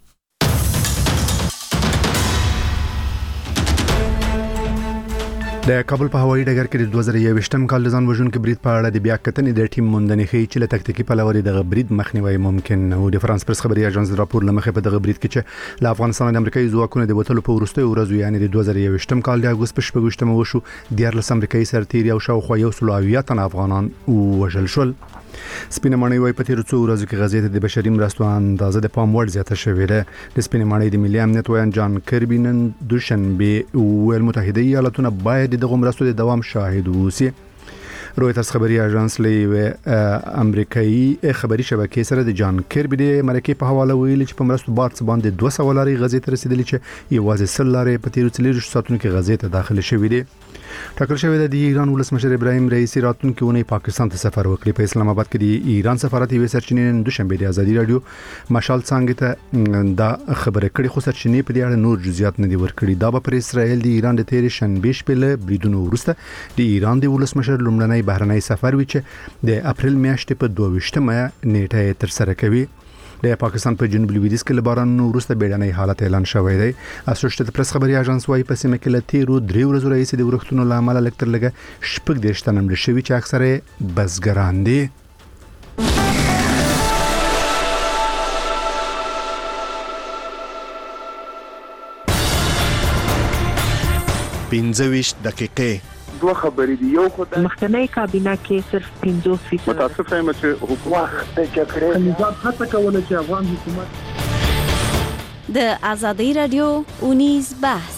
د کابل په هوایي ډګر کې د 2021م کال د ځان وژونکي برید په اړه د بیا کتنې د ټیم موندنې ښیي چې له تکتیکي پلوه د برید مخنیوي ممکن نه و. د فرانس پرس خبري اژانس راپور لمخې په دغه برید کې چې له افغانستان د امریکایي ځواکونو د وټلو په وروستیو ورځو یعنی د 2021م کال د اګوست په 14مه وشو. 14 امریکایي سرتیري او شاوخوا 170 تن افغانان وژل شول. سپینه ماڼۍ وايي په تیر څو ورځو کې غزې ته د بشري مرستو اندازه د پام وړ زیاته شوې ده. د سپینه ماڼۍ د ملي امنیت ویان جان کربي نن دوشنبه ویل متحده ایالاتونه باید دغه مرستو د دوام شاهد ووسي. رويترز خبري اژانس له امریکایي خبري شبکې سره د جان کربي د مرکې په حواله ویلي چې په مرستو بارڅ باندې 200 لارې غزې ته رسیدلې چې یوازې 100 لارې په تیر 40 ساعتونو کې غزې ته داخله شوې دي. ټاکل شوی د ایران ولسمشر ابراهیم رئیسی راتلونکي اونۍ پاکستان ته سفر وکړي. په اسلام آباد کې د ایران سفارت یې سرچینې نن دوشنبه د ازادي رادیو مشال څنګه ته دا خبره کړې، خو سرچینې په دې اړه نور جزئیات نه دي ورکړي. دا به پر اسرائیل د ایران د تیر شنبه شپه له بریدونو وروسته د ایران د ولسمشر لومړنی بهرنی سفر وي چې د اپریل میاشتې په 22مه نیټه تر سره کوي. د پاکستان په جنوب لویدیځ کې له بارانونو وروسته بیړنی حالت اعلان شوی دی. اسوسییټډ پریس خبري اژانس وايي په سیمه کې له تیرو 3 ورځو راهیسې د ورښتونو له امله لکټر لګه شپږ دیرش تن مړه شوي چې اکثره بزګران دي. پنځه دقیقې دوه خبرې دي. یو خدای مخکنی کابینه کې صرف 50% متاسف یم چې حکومت د جګړې نظام هڅه کوله چې افغان حکومت د ازادي رادیو اونیز بحث.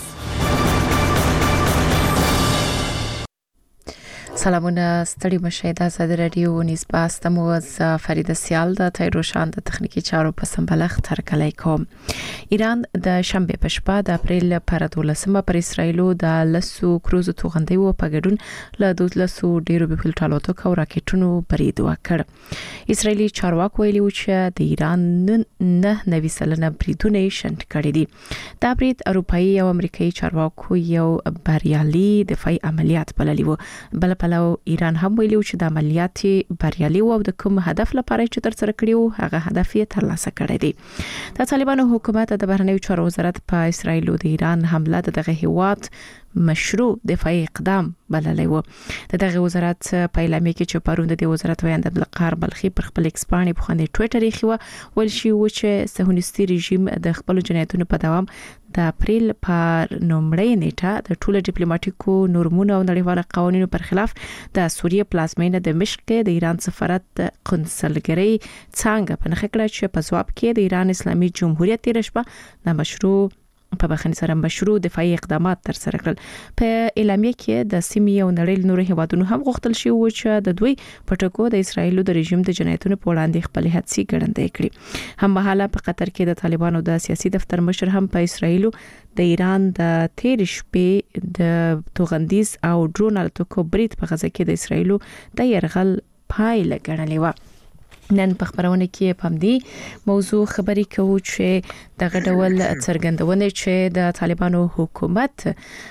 سلامونه ستړي مشه د ازادي رادیو اونیز بحث تمو از فرید سیال د تایروشان د تخنیکی چارو په سمبلخ ترکلای کوم. ایران د شنبه په شپه د اپریل پر 12مه پر اسرایلو د لسو کروز توغندي و په ګډون له 12 ډیرو بل ټالوتو کو راکټونو برید وکړ. اسرایلی چارواکو ویلي چې د ایران نه نوي سلنه بریدونه شنت کړي دي. دا برید اروپאי او امریکایي چارواکو یو بریالي دفاعي عملیات بللی و. بل پلو ایران هم ویلي چې د عملیات بریالي و او د کوم هدف لپاره چې تر سره کړیو هغه هدف یې ترلاسه کړی دی. د طالبانو حکومت د بهرنیو چارو وزارت په اسرایل او د ایران حمله دغه هیواد مشروع دفاعي اقدام بللی و. دغه وزارت په اعلامیه کې چې پروند د وزارت ویاند عبدالقهار بلخي پر خپل ایکسپانی په خنده ټوئیټر یې خو ول شي و چې صهیونیستي رژیم د خپل جنایتونو په دوام د اپریل پر نومړی نیټه د ټولو ډیپلوماټیکو نورمونو او نړیوالو قوانینو پر خلاف د سوریه پلازمینه د مشق کې د ایران سفارت قنصلګری څنګه په نخښه کړه چې په ځواب کې د ایران اسلامي جمهوریت تیر شپه د مشروع په بخښنې سره مشروع دفاعي اقدامات تر سره کړل. په اعلامیه کې د سیمې او نړۍ نور هیوادونو هم غوښتل شي و چې د دوی پټکو د اسرایل د رژیم د جنایتونو په وړاندې خپل هڅې ګړندې کړي. هم مهاله په قطر کې د طالبانو د سیاسي دفتر مشر هم په اسرایل د ایران د تیر شپې د توغندیز او ډرون الوتکو برید په غزه کې د اسرایل د يرغل پایله ګڼلې و. نن په خبرونه کې په دې موضوع خبرې کوو چې د غډول څرګندونه چې د طالبانو حکومت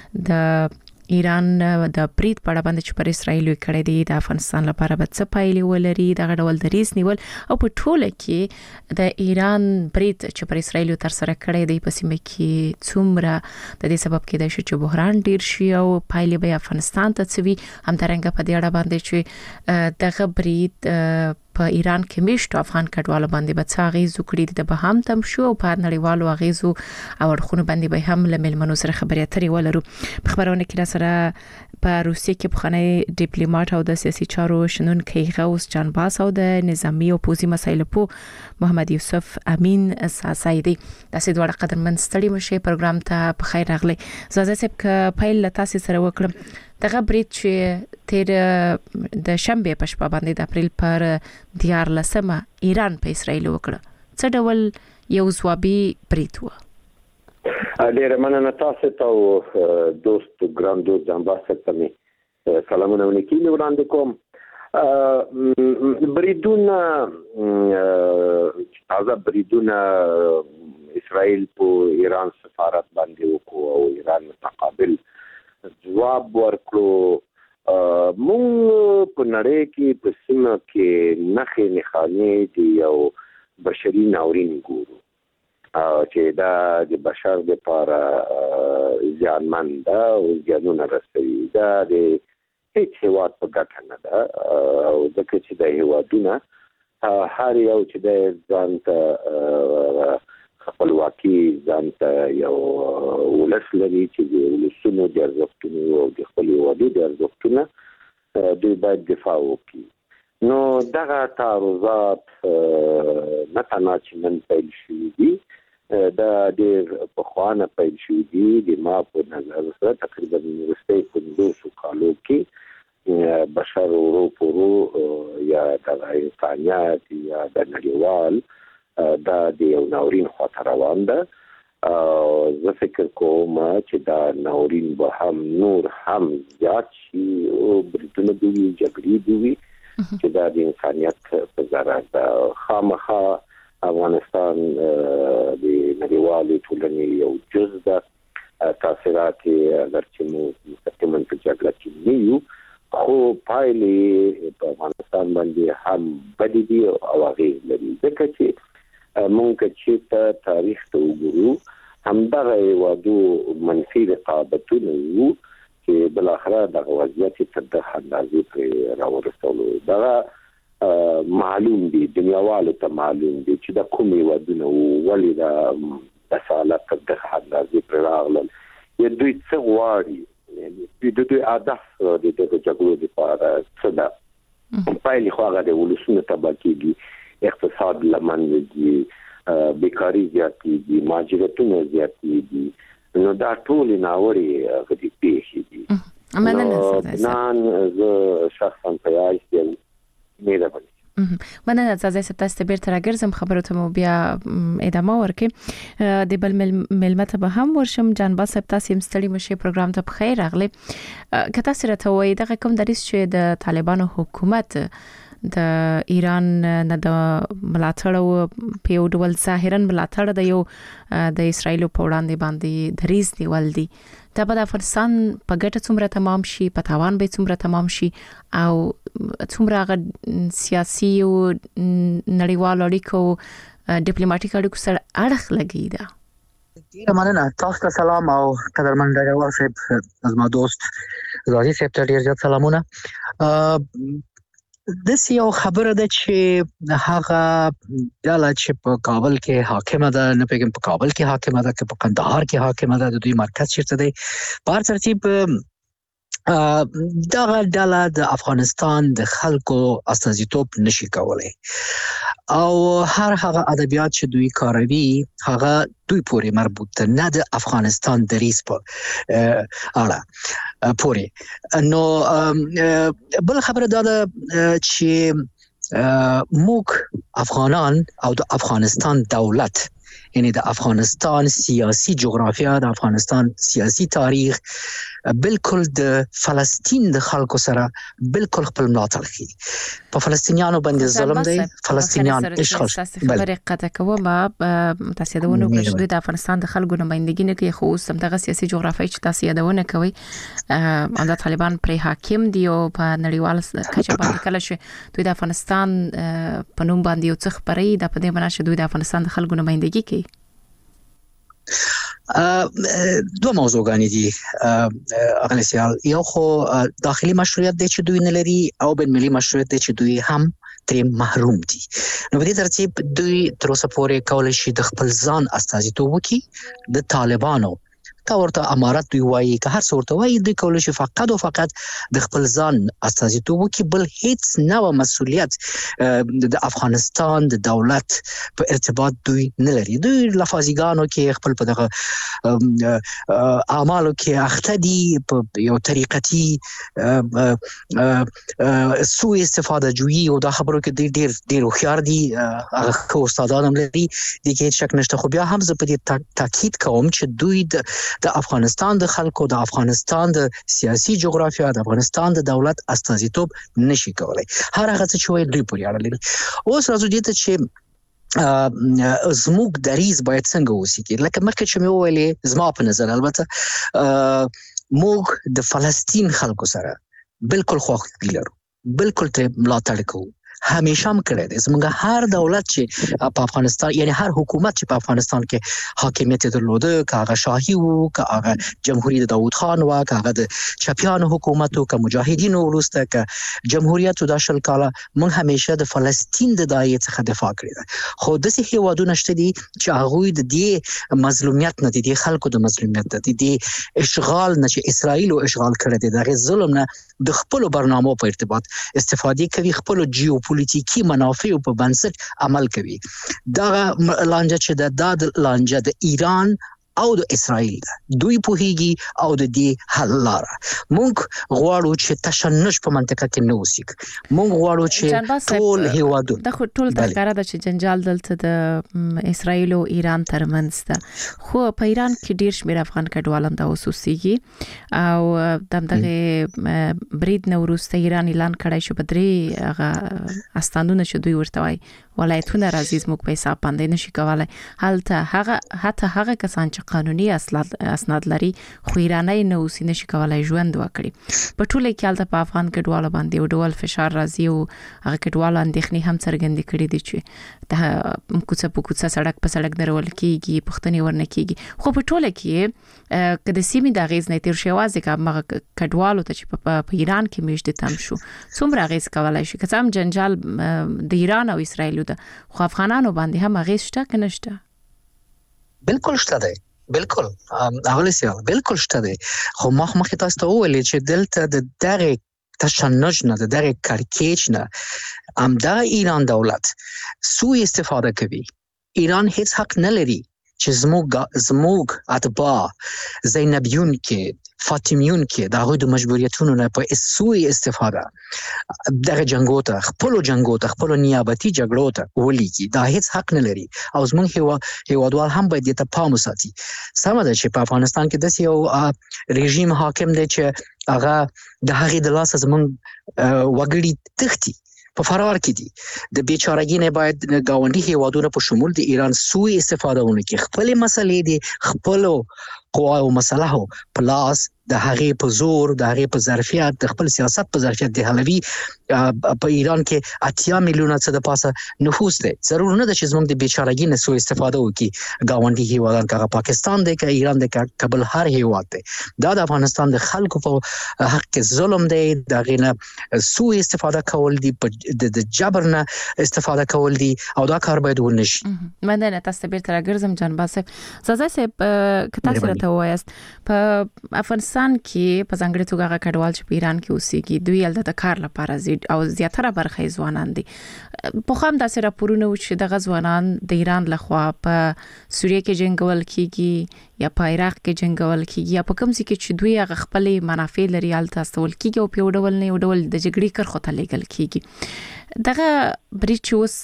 د ایران د برید په اړه باندې چې پر اسرایل کړی دی د افغانستان لپاره به څه پایلې ولري. د غډول دریس نیول او په ټوله کې د ایران برید چې پر اسرایل تر سره کړی دی په سیمه کې څومره د دې سبب کېدای شي چې بحران ډیر شي او پایلې به افغانستان ته څوي. همدارنګه په دې اړه باندې چې دغه برید په ایران کې میشتو افغان کډوالو باندې به څه غیز وکړي د به هم تم شو او په نړیوالو غیزو او ورخونه باندې به هم له ملمنو سره خبرې اترې ولرو. په خبرونه کې سره په روسیه کې بخنی ډیپلوماټ او د سیاسي چارو شنونکي غوث جان باس او د نظامی او پوزي مسایلو په محمد یوسف امین ساسایدي د سیدوړه قدرمن ستړي مشه پروګرام ته په خیر راغلی. زازه سب ک پایل تاسو سره وکړم. دغه برید چې تیر د شنبه په شپه باندې د اپریل پر 14مه ایران په اسرایل وکړه، څه ډول یو ځوابي برید و؟ ډیره مننه تاسو ته دوست ګران دوست امباسادر ته می سلامونه ونکړي وړاندې کوم. بریدونه تازه بریدونه اسرائیل په ایران سفارت باندې وکړو او ایران متقابل ځواب ورکړو. مونږ په نړۍ کې په سیمه کې نښې نښانې دي یو بشري ناورین ګورو چې دا د بشر لپاره زیانمن ده او زیانونه رسوي. دا د هیڅ هیواد په ګټه نه ده او ځکه چې د هیوادونه هر یو چې د ځان ته خپلواکي ځان ته یو ولس لري چې د ولسونو د ارزښتونو او د خپل هیوادو د ارزښتونو دوی باید دفاع وکړي. نو دغه تعرضات نه تنها چې نن پیل شوي دي، دا ډېر پخوانه پیل شوي دي. د ما په نظر سره تقریبا وروستۍ 15 کالو کې بشر ورو په ورو یا د انسانیت یا د نړیوال دا د یو ناورین خواته روان ده. زه فکر کوم چې دا ناورین به هم نور هم زیات شي او بریدونه به وي، جګړې به وي چې دا د انسانیت په ضرر ده. خامخا افغانستان د نړیوالې ټولنې یو جز ده. تاثیرات اگر چې موږ مستقیما په جګړه کې نه یو، خو پایلې په افغانستان باندې هم بدې دي او اغېز لري. ځکه چې مونږ چې په تاریخ ته وګورو، همدغه هیوادو منفي رقابتونه وو چې بالاخره دغه وضعیت ته د اندازې پرې راورسولو. دغه معلوم دي، دنیاوالو ته معلوم دي چې د کوم هیوادونه وو، ولې د حالت ته د اندازې پرې راغلل، یا دوی څه غواړي، د دوی هدف د دغه جګړو لپاره څه ده. پایلې خو هغه د ولسونو تباه کېږي، اقتصاد لمنځي، بیکاری زیاتېږي، مهاجرتونه زیاتېږي. نو دا ټول ناوړه غدي پیښې دي. نن زه شخصا په یاد یم نه ده. مننه زازای ستاسو بیرته راګرځم، خبرو ته مو بیا ادامه ورکړم. د بل ملمت به هم ورشم. جان باسب تاسو هم ستړي مشه پروګرام ته بخیر راغلی. که تاسو راته وایي دغه کوم دریس چې د طالبانو حکومت د ایران نه د ملاتړ په یو ډول ظاهرا ملاتړ د یو د اسرایل په وړاندې باندې دریز نیول دي، دا به د افغانستان په ګټه څومره تمام شي، په تاوان به څومره تمام شي، او څومره غ سیاسي او نړیوال اړیکو ډیپلوماټیک اړیکو سره اړخ لګی دا. ډیره مننه. تاسو ته سلام او قدرمن ډګروال صاحب، زما دوست غازی صاحب ته ډیر زیات سلامونه. د یو خبره ده چې هغه ډله چې په کابل کې حاکمه ده، نه پیګم په کابل کې حاکمه ده که په قندهار کې حاکمه ده، د دوی مرکز چیرته دی، په هر ترتیب دغه ډله د افغانستان د خلکو استازیتوب نشي کولای او هر هغه ادبیات چې دوی کاروي هغه دوی پورې مربوط ده، نه د افغانستان د ریس په اړه پورې. نو بل خبره دا ده چې موږ افغانان او د افغانستان دولت، یعنی د افغانستان سیاسی جغرافیا، د افغانستان سیاسی تاریخ بالکل د فلسطین د خلکو سره بالکل خپل ملاتړ کوي. په فلسطینیانو باندې ظلم دی، فلسطینیان اشغال. خبره قطع کوم تاسو دونه چې د افغانستان د خلکو نمائندګي نه کوي، خو اوس هم دغه سیاسي جغرافیای چې تاسو یادونه کوي د طالبان پر حاکم دی او په نړیوال کچه باندې کله چې دوی د افغانستان په نوم باندې یو څه خبري د په دې معنی چې دوی د افغانستان د خلکو نمائندګي کوي. دو موضوعګانې دي اغلسیال. یو خو داخلي مشروعیت دی چې دوی نه لري او بین ملي مشروعیت دی چې دوی هم ترې محروم دي. نو په دې ترتیب دوی تر اوسه پورې کولای شي د خپل ځان استازیتوب وکړي. د طالبانو تا ورته امارت دوی وایي که هر څه ورته وایي، دوی کولای شي فقط او فقط د خپل ځان استازیتوب وکړي، بل هیڅ نوع مسؤلیت د افغانستان د دولت په ارتباط دوی نه لري. دوی لفاظیګانو کې خپل په دغه اعمالو کې اخته دي، په یو طریقتي سوء استفاده جویي او دا خبرو کې ډېر هوښیار دي، هغه استادان هم لري، د کې شک نشته. خو بیا هم زه په دې تاکید کوم چې دوی د افغانستان د خلکو، د افغانستان د سیاسي جغرافیا، د افغانستان د دولت استازیتوب نشي کولای. هر هغه څه چې وایي دوی پورې اړه لري. اوس راځو دې ته چې زموږ دریز باید څنګه وسیږي. لکه مخکې چې مې وویلې، زما په نظر البته موږ د فلسطین خلکو سره بالکل خواخوږي لرو، بالکل ته ملاتړ کوو، همیشه هم کړی دی. زموږ هر دولت چې په افغانستان، یعنی هر حکومت چې په افغانستان کې حاکمیت درلوده، که هغه شاهي وو، که هغه جمهوریت داوود خان وو، که هغه د چپیانو حکومت وو، که مجاهدینو وروسته، که جمهوریت د 10 کاله، موږ همیشه د فلسطین د دایې څخه دفاع کړې ده. خو داسې هیوادونه شته دي چې هغوی د دې مظلومیت نه، د دې خلکو د مظلومیت نه، د دې اشغال نه چې اسرائیل اشغال کړی دی، دغه ظلم نه د خپل برنامو په ارتباط استفادې کوي، خپل جیوپولیټیکي منافع په بنسټ عمل کوي. دا لانجه چې د لانجه د ایران او د اسرائیل ده، دوی پوهیږي او د دې حل لاره. موږ غواړو چې تشنج په منطقه کې نه اوسي. موږ غواړو چې ټول هیوادونه د ټول تکرار ده چې جنجال دلته د اسرائیل او ایران ترمنځ ده، خو په ایران کې ډیر شمیر افغان کډوالان د اوسوسيږي او دغه برید نو وروسته ایران اعلان کړی شو بدري هغه استانونه چې دوی ورته وای ولایتونه راځي موږ په حساب باندې نشي کولای. حالته هغه کسان چې قانوني اسناد لري خو ایرانی نه اوسې نشي کولای ژوند وکړي. په ټوله کې حالته په افغان کډوالو باندې یو ډول فشار راځي او هغه کډوالو اندېښنې هم څرګندې کړې دي چې د کوڅه په کوڅه سړک په سړک درول کیږي، پښتني ورنه کیږي. خو په ټوله کې کله سیمې د غیز نه تیر شي وازه کډوالو ته چې په ایران کې میشته تم شو څومره غیز کولای شي که هم جنجال د ایران او اسرائیل ده، خو افغانانو باندې هم غیز شته که نشته؟ بالکل شته دی، بالکل اغلسیال بالکل شته دی. خو مخکې تاسو ته وویل چې دلته د دغه تشنج نه، د دغه کړکېچ نه همدا ایران دولت سوء استفاده کوي. ایران هیڅ حق نه لري چې زموږ اتباع زینبیون کې، فاطمیون کې د هغوی د مجبوریتونو نه په سوء استفاده دغه جنګو ته، خپل جنګو ته، خپل نیابتي جګړو ته ولیکي. دا هیڅ حق نه لري او زموږ هیوادوال هم باید دې ته پام وساتي. سمه ده چې په افغانستان کې داسې یو رژیم حاکم دی چې هغه د هغې د لاسه زموږ وګړي تښتي، په فرار کې دي. د بیچارهګۍ نه باید ګاونډي هیوادونه په شمول د ایران سوء استفاده ونه کړي. خپل مسلې دي، خپل قوا او مسلحو پلاس د هغې په زور، د هغې په ظرفیت، د خپل سیاست په ظرفیت د حلوي. په ایران کې 80 میلیونه څه د پاسه نفوس دی. ضرور نه ده چې زموږ د بیچارهګۍ نه سوء استفاده وکړي ګاونډي هیوادان، که پاکستان دی، که ایران دی، که بل هر هیواد دی. دا د افغانستان د خلکو په حق کې ظلم دی، د هغې نه سوء استفاده کول دي، د جبر نه استفاده کول دي او دا کار باید ونه شي. مننه. تاسو بیرته راګرځم جان باسف. زازای صاحب که تاسو راته وایاست په افغانستان کې په ځانګړي توګه هغه کډوال چې په ایران کې اوسېږي دوی هلته د کار لپاره ځي او زیاتره برخه یې ځوانان دي. په خام داسې راپورونه و چې دغه ځوانان د ایران لخوا په سوریه کې جنګول کیږي یا په عراق کې جنګول کیږي یا په کوم ځای کې چې دوی هغه خپل منافع لري هلته استول کیږي او په یو ډول نه یو ډول د جګړې کرخو ته لیږل کیږي. دغه برید چې اوس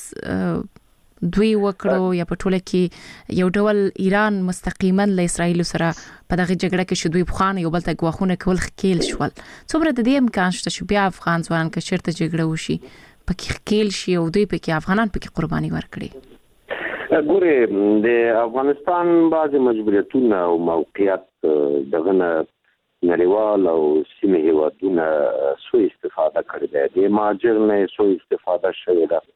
دوی وکړو یا په ټوله کې یو ډول ایران مستقیما له اسرائیل سره په دغه جګړه کې چې دوی بخانه یو بل ته غواخونه کول خکیل شول، څومره د دې امکان شته چې بیا افغان ځوانان که چیرته جګړه وشي پکې خکیل شي او دوی پکې افغانان پکې قرباني ورکړي؟ ګوره د افغانستان بعض مجبوریتونه او موقعیت دغه نړیوال او سیمه هیوادونه سوء استفاده کړي دي. د مهاجر نه سوء استفاده شوې ده،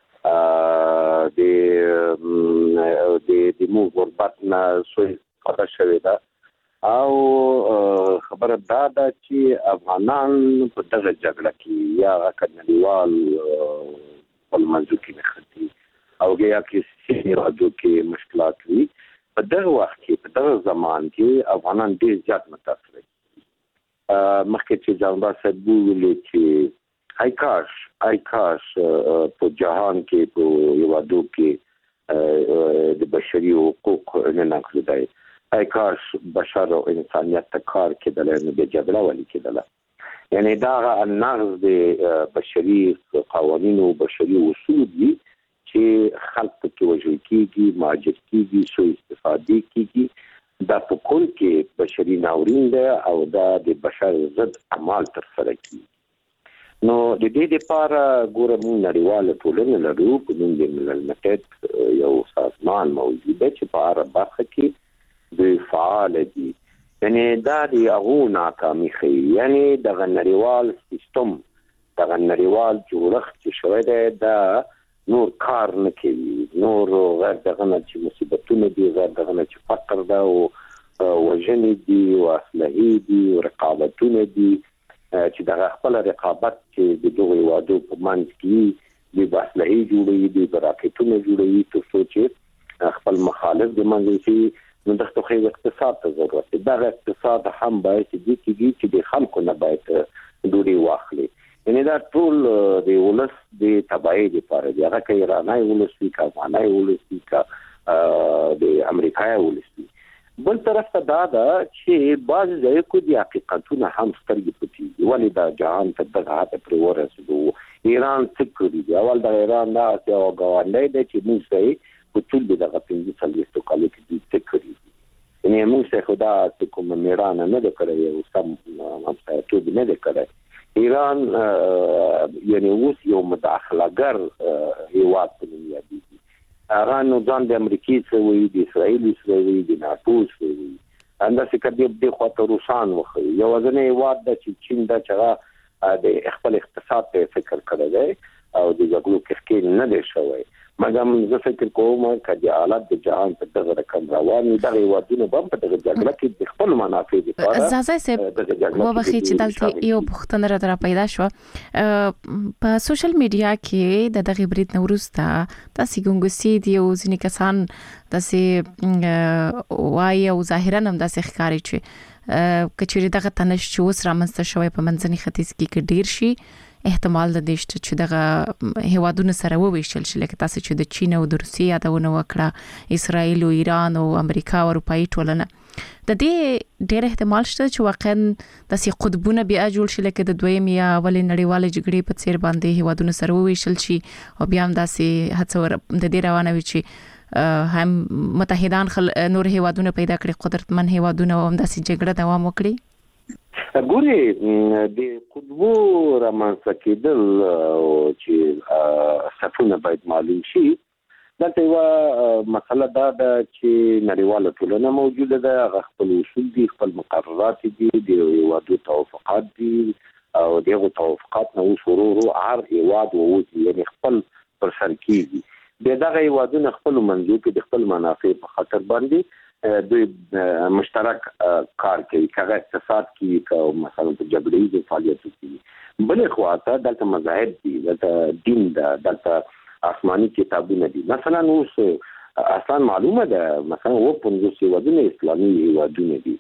د مو غربت نه سوء استفاده شوې ده او خبره دا ده چې افغانان په دغه جګړه کې یا نړیوال په منځو کې نښتي او یا کې سیمه کې مشکلات وي. په دغه وخت کې، په دغه زمان کې افغانان ډېر زیات متاثر دي. مخکې چې جانبا صاحب ویلي چې ای کاش په جهان کې په یوادو کې د بشري حقوق نه نقض دی. ای کاش بشر او انسانیت ته کار کېدل نه د جګړه ولې کېدل. یعنی دا نقض د بشري قوانینو او بشري اصول دي چې خلک کې وژل کېږي، مهاجر کېږي، سوء استفاده کېږي. دا په کل کې بشري ناورین ده او دا د بشر ضد اعمال ترسره کېږي. نو د دې لپاره ګوره موږ نړیواله ټولنه لرو، په نوم د ملل متحد یو سازمان موجود دی چې په هره برخه کې دوی فعال دي. یعنی دا دی هغه ناکامي خي یعنی د غنریوال سیستم د غنریوال جوړښت چې شوی دی دا نور کار نه کوي نور غیر دغه نه چې مصیبتونه دي غیر دغه نه چې فقر ده او وژنې دي او اصلاحي دي او رقابتونه دي چې دغه خپل رقابت چې د دوه وادو په منځ کې د اصلاحي جوړوي دي براکټونه جوړوي ترڅو چې خپل مخالف د منځ کې نو د توخي اقتصاد ته ضرورت دی دا اقتصاد هم باید چې د خلکو نه باید دوی واخلي یعنی دا ټول د ولس د تبعید لپاره دی هغه کې ایرانای ولس وی کا افغانای ولس وی کا د امریکای ولس وی بل طرف ته دا چې بعض ځای کو دي حقیقتونه هم سترګې پټي ولې دا جهان ته دغه پر ورسېدو ایران څه کوي اول د ایران دا چې او غونډې د چې موږ په ټول دغه پنځه څلويستو کالو کې د تکري یعنی موږ څه خدا چې کوم میران نه د کړی او سم همسایه نه د کړی ایران یعنی اوس یو مداخلهګر هیواد په دنیا دی هغه نو ځان د امریکای سره وي د اسرائیل سره وي د ناتو سره وي انداسې کډې د خواته روسان وخی یو ځنې هیواد د چین د چغه د خپل اقتصاد په فکر کړی دی او د جګړو کې نه دی شوی مګم زه فکر کوم چې حالات د جهان په دغه رقم روان دي دغه وادونه هم په دغه جګړه کې د خپل منافع لپاره ځای سه وبخي چې دلته یو پښتنه را پیدا شو په سوشل میډیا کې د دغه برید نوروسته تاسو ګونګسي دی او ځینې کسان تاسو وایي او ظاهرا هم تاسو ښکاری چې کچوري دغه تنش چې اوس رامنځته شوی په منځني ختیځ کې ډیر شي احتمال د دې چې دغه هیوادونو سره وویشل شي لکه تاسو چې د چین او د روسیې یادونه وکړه اسرائیل او ایران او امریکا او اروپאי ټولنه د دې ډېر احتمال شته چې واقعا د سي قطبونه بیا جوړ شي لکه د دویم یا اول نړیوال جګړې په څیر باندې هیوادونو سره وویشل شي او بیا هم داسې هڅه د دې روانه وي چې هم متحدان نور هیوادونه پیدا کړي قدرتمن هیوادونه هم داسې جګړه دوام وکړي ګوري د قطبو رامنځته کېدل چې صفونه باید معلوم شي دلته یو مسله دا ده چې نړیواله ټولنه موجوده ده هغه خپل اصول دي خپل مقررات دي د هیوادو توافقات دي او دغه توافقات نو شروع هر هیواد ووځي یعنی خپل پر سر کېږي دغه هیوادونه خپل منځو کې د خپل منافع په خاطر باندې دوی مشترک کار کوي کله اقتصاد کې او مثلا په جبري فعالیت کوي بل خواته دلته مذاهب دي دلته دین دلته آسماني کتابونه دي مثلا اوس اصلا معلومه ده مثلا و 15 هیوادونه اسلامي هیوادونه دي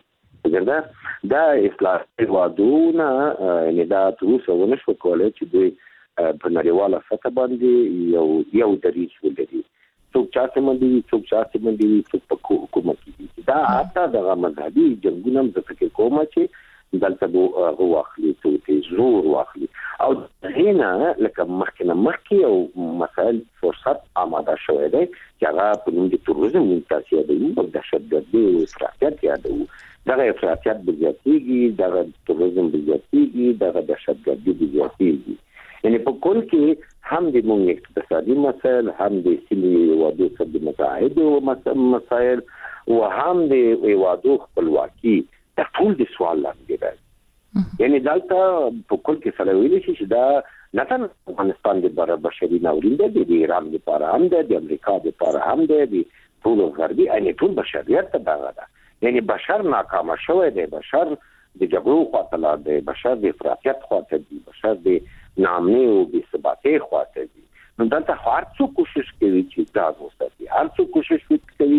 دا اسلامي هیوادونه یعنی دا اوس ونه شو کولای چې دوی په نړیواله سطح باندې یو دریځ ولري څوک چاته باندې څوک چاته باندې څوک په حکومت کې دا حتی د مذهبي جنګونو د فکر کوم چې دلته دوه واخلي ته زور واخلي او هینا لکه مخکې او مسائل فرصت آماده شوی دی چې هغه په نوم د تروریزم تاسیه دی او د دهشتګردي او افراطیت یادو دغه افراطیت بزیاتیږي دغه تروریزم بزیاتیږي دغه دهشتګردي بزیاتیږي یعنی په کل کې هم د موږ اقتصادي مسائل هم د سیمې وادو سره د متعهد او مسائل او هم د وادو خپلواکي د ټول د سوال لاندې راځي یعنی دلته په کل کې سره ویل شي چې دا نه تنه افغانستان د بشري ناورین دی د ایران لپاره هم دی د امریکا لپاره هم دی د ټول غربي یعنی ټول بشریت ته دا ده یعنی بشر ناکام شوی دی بشر د جګړو خواته لاړ دی بشر د افراطیت خواته دی بشر د نامنه او بې ثباتۍ خواته دي نو دلته هر څوک کوشش کوي چې دا وساتي هر څوک کوشش کوي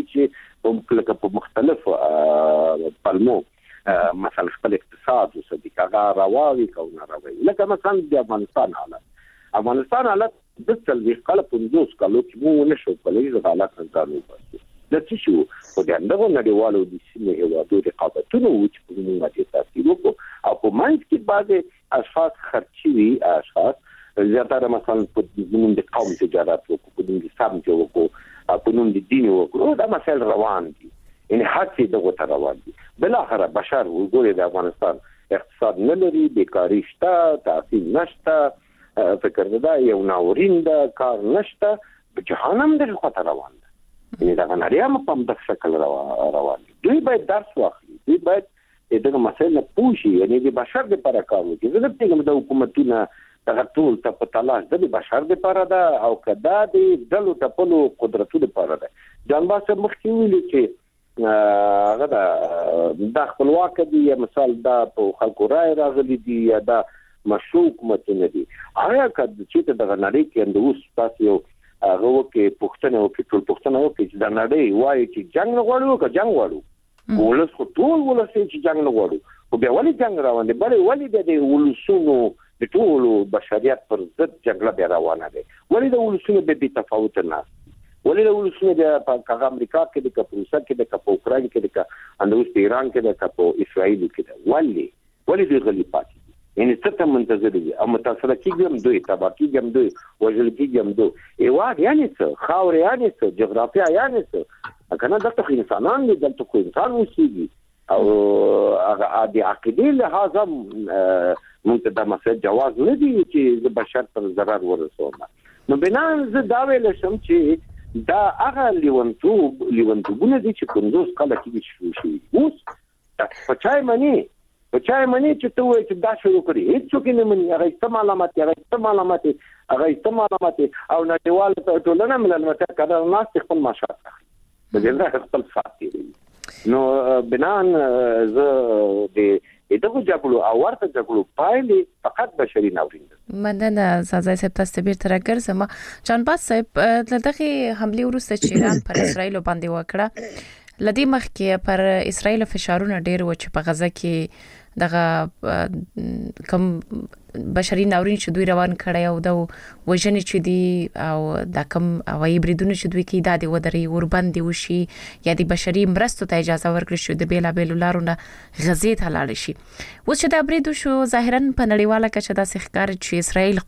چې په مختلفو پلمو مثلا خپل اقتصاد وساتي کاغه راوي کوي راوي لکه مثلا د افغانستان حالت د څلوي کال 15 کالو کې مو نشو کولای د حالات ځانو باسي د څه شو په دغه نړیوالو د سیمې هیوادو رقابتونو چې په موږ باندې تاثیر وکړ او په منځ کې بعض اشخاص خرچوي اشخاص زیاتره مثلا په نوم د قوم تجارت وکړو په نوم د سم وکړو په نوم د دین وکړو دا مسائل روان دي یعنی هڅې دغه ته روان دي بل اخر بشر وګوري د افغانستان اقتصاد نه لري بیکاری شته تحصیل نشته فکر دا یو ناورین دا کار نشته په جهنم دغه خطر روان دي یعنی دا نړۍ هم په دغه شکل روان دي دوی باید درس واخلي دوی باید دغه مسایل نه پوښي یعنی د بشر لپاره کار وکړي زه پیغام د حکومتونو دغه ټول ته په تلاش د بشر لپاره ده او کدا د دلو ټپلو قدرتونو لپاره ده جانباس مخکې ویلي چې هغه د خپلواک دي یا مثال دا په خلکو رائے راغلي دي یا دا مشروع حکومتونه دي هغه چې دغه نړۍ کې اندوس تاسو یو هغه کې پښتنه او کې ټول پښتنه او کې د نړۍ وایي چې جنگ نه غواړو که جنگ غواړو ولس خو ټول ولس چې جنگ نه غواړو او بیا ولې جنگ روان دي بلې ولې د ولسونو د ټول بشریت پر ضد جګړه بیا روانه ده ولې د ولسونو به تفاوت نه ولې د ولسونو د امریکا کې د روسیا کې د اوکران کې د اندوس ایران کې د اسرائیل کې د ولې د غلی پاتې یعنی څه ته منتظر دي او متاثر کیږم دوی تبا کیږم دوی وژل کیږم دوی ایواد یعنی څه خاور یعنی څه جغرافیا یعنی څه کنه دغه انسانان دي دلته خو انسان وسیږي او هغه د عقیدې له هاذا مونږ ته مسله جواز نه دی چې د بشر پر ضرر ورسوم نو بنا زه دا ویل شم چې دا هغه لیونتوبونه دي چې کوموس کله کې شروع شي اوس پچای منی چې ته وایې چې دا شروع کړی هیڅ څوک نه مني هغه استعمالات او نړیوال ټولنه ملل متحد ناس خپل ماشات د دې خپل ساتي نو بنان زه د دغه جګړو او ورته جګړو پایلې فقط بشري ناورین ده مننه سازای صاحب تاسو به تر ګرځم جانباز صاحب دغه حمله وروسته چې ایران پر اسرائیل باندې وکړه لدی مخ کې پر اسرائیل فشارونه ډیر و چې په غزه کې دغه کم بشري ناورین چې دوی روان کړي او د وژنې چې دی او د کم هوایي بریدونه چې دوی کې د ودرې وربند وشي یا د بشري مرستو ته اجازه ورکړي شو د بیلا بیل لارونه غزې ته لاړ شي اوس چې د بریدو شو ظاهرا په نړیواله کچه د ښکار چې اسرائیل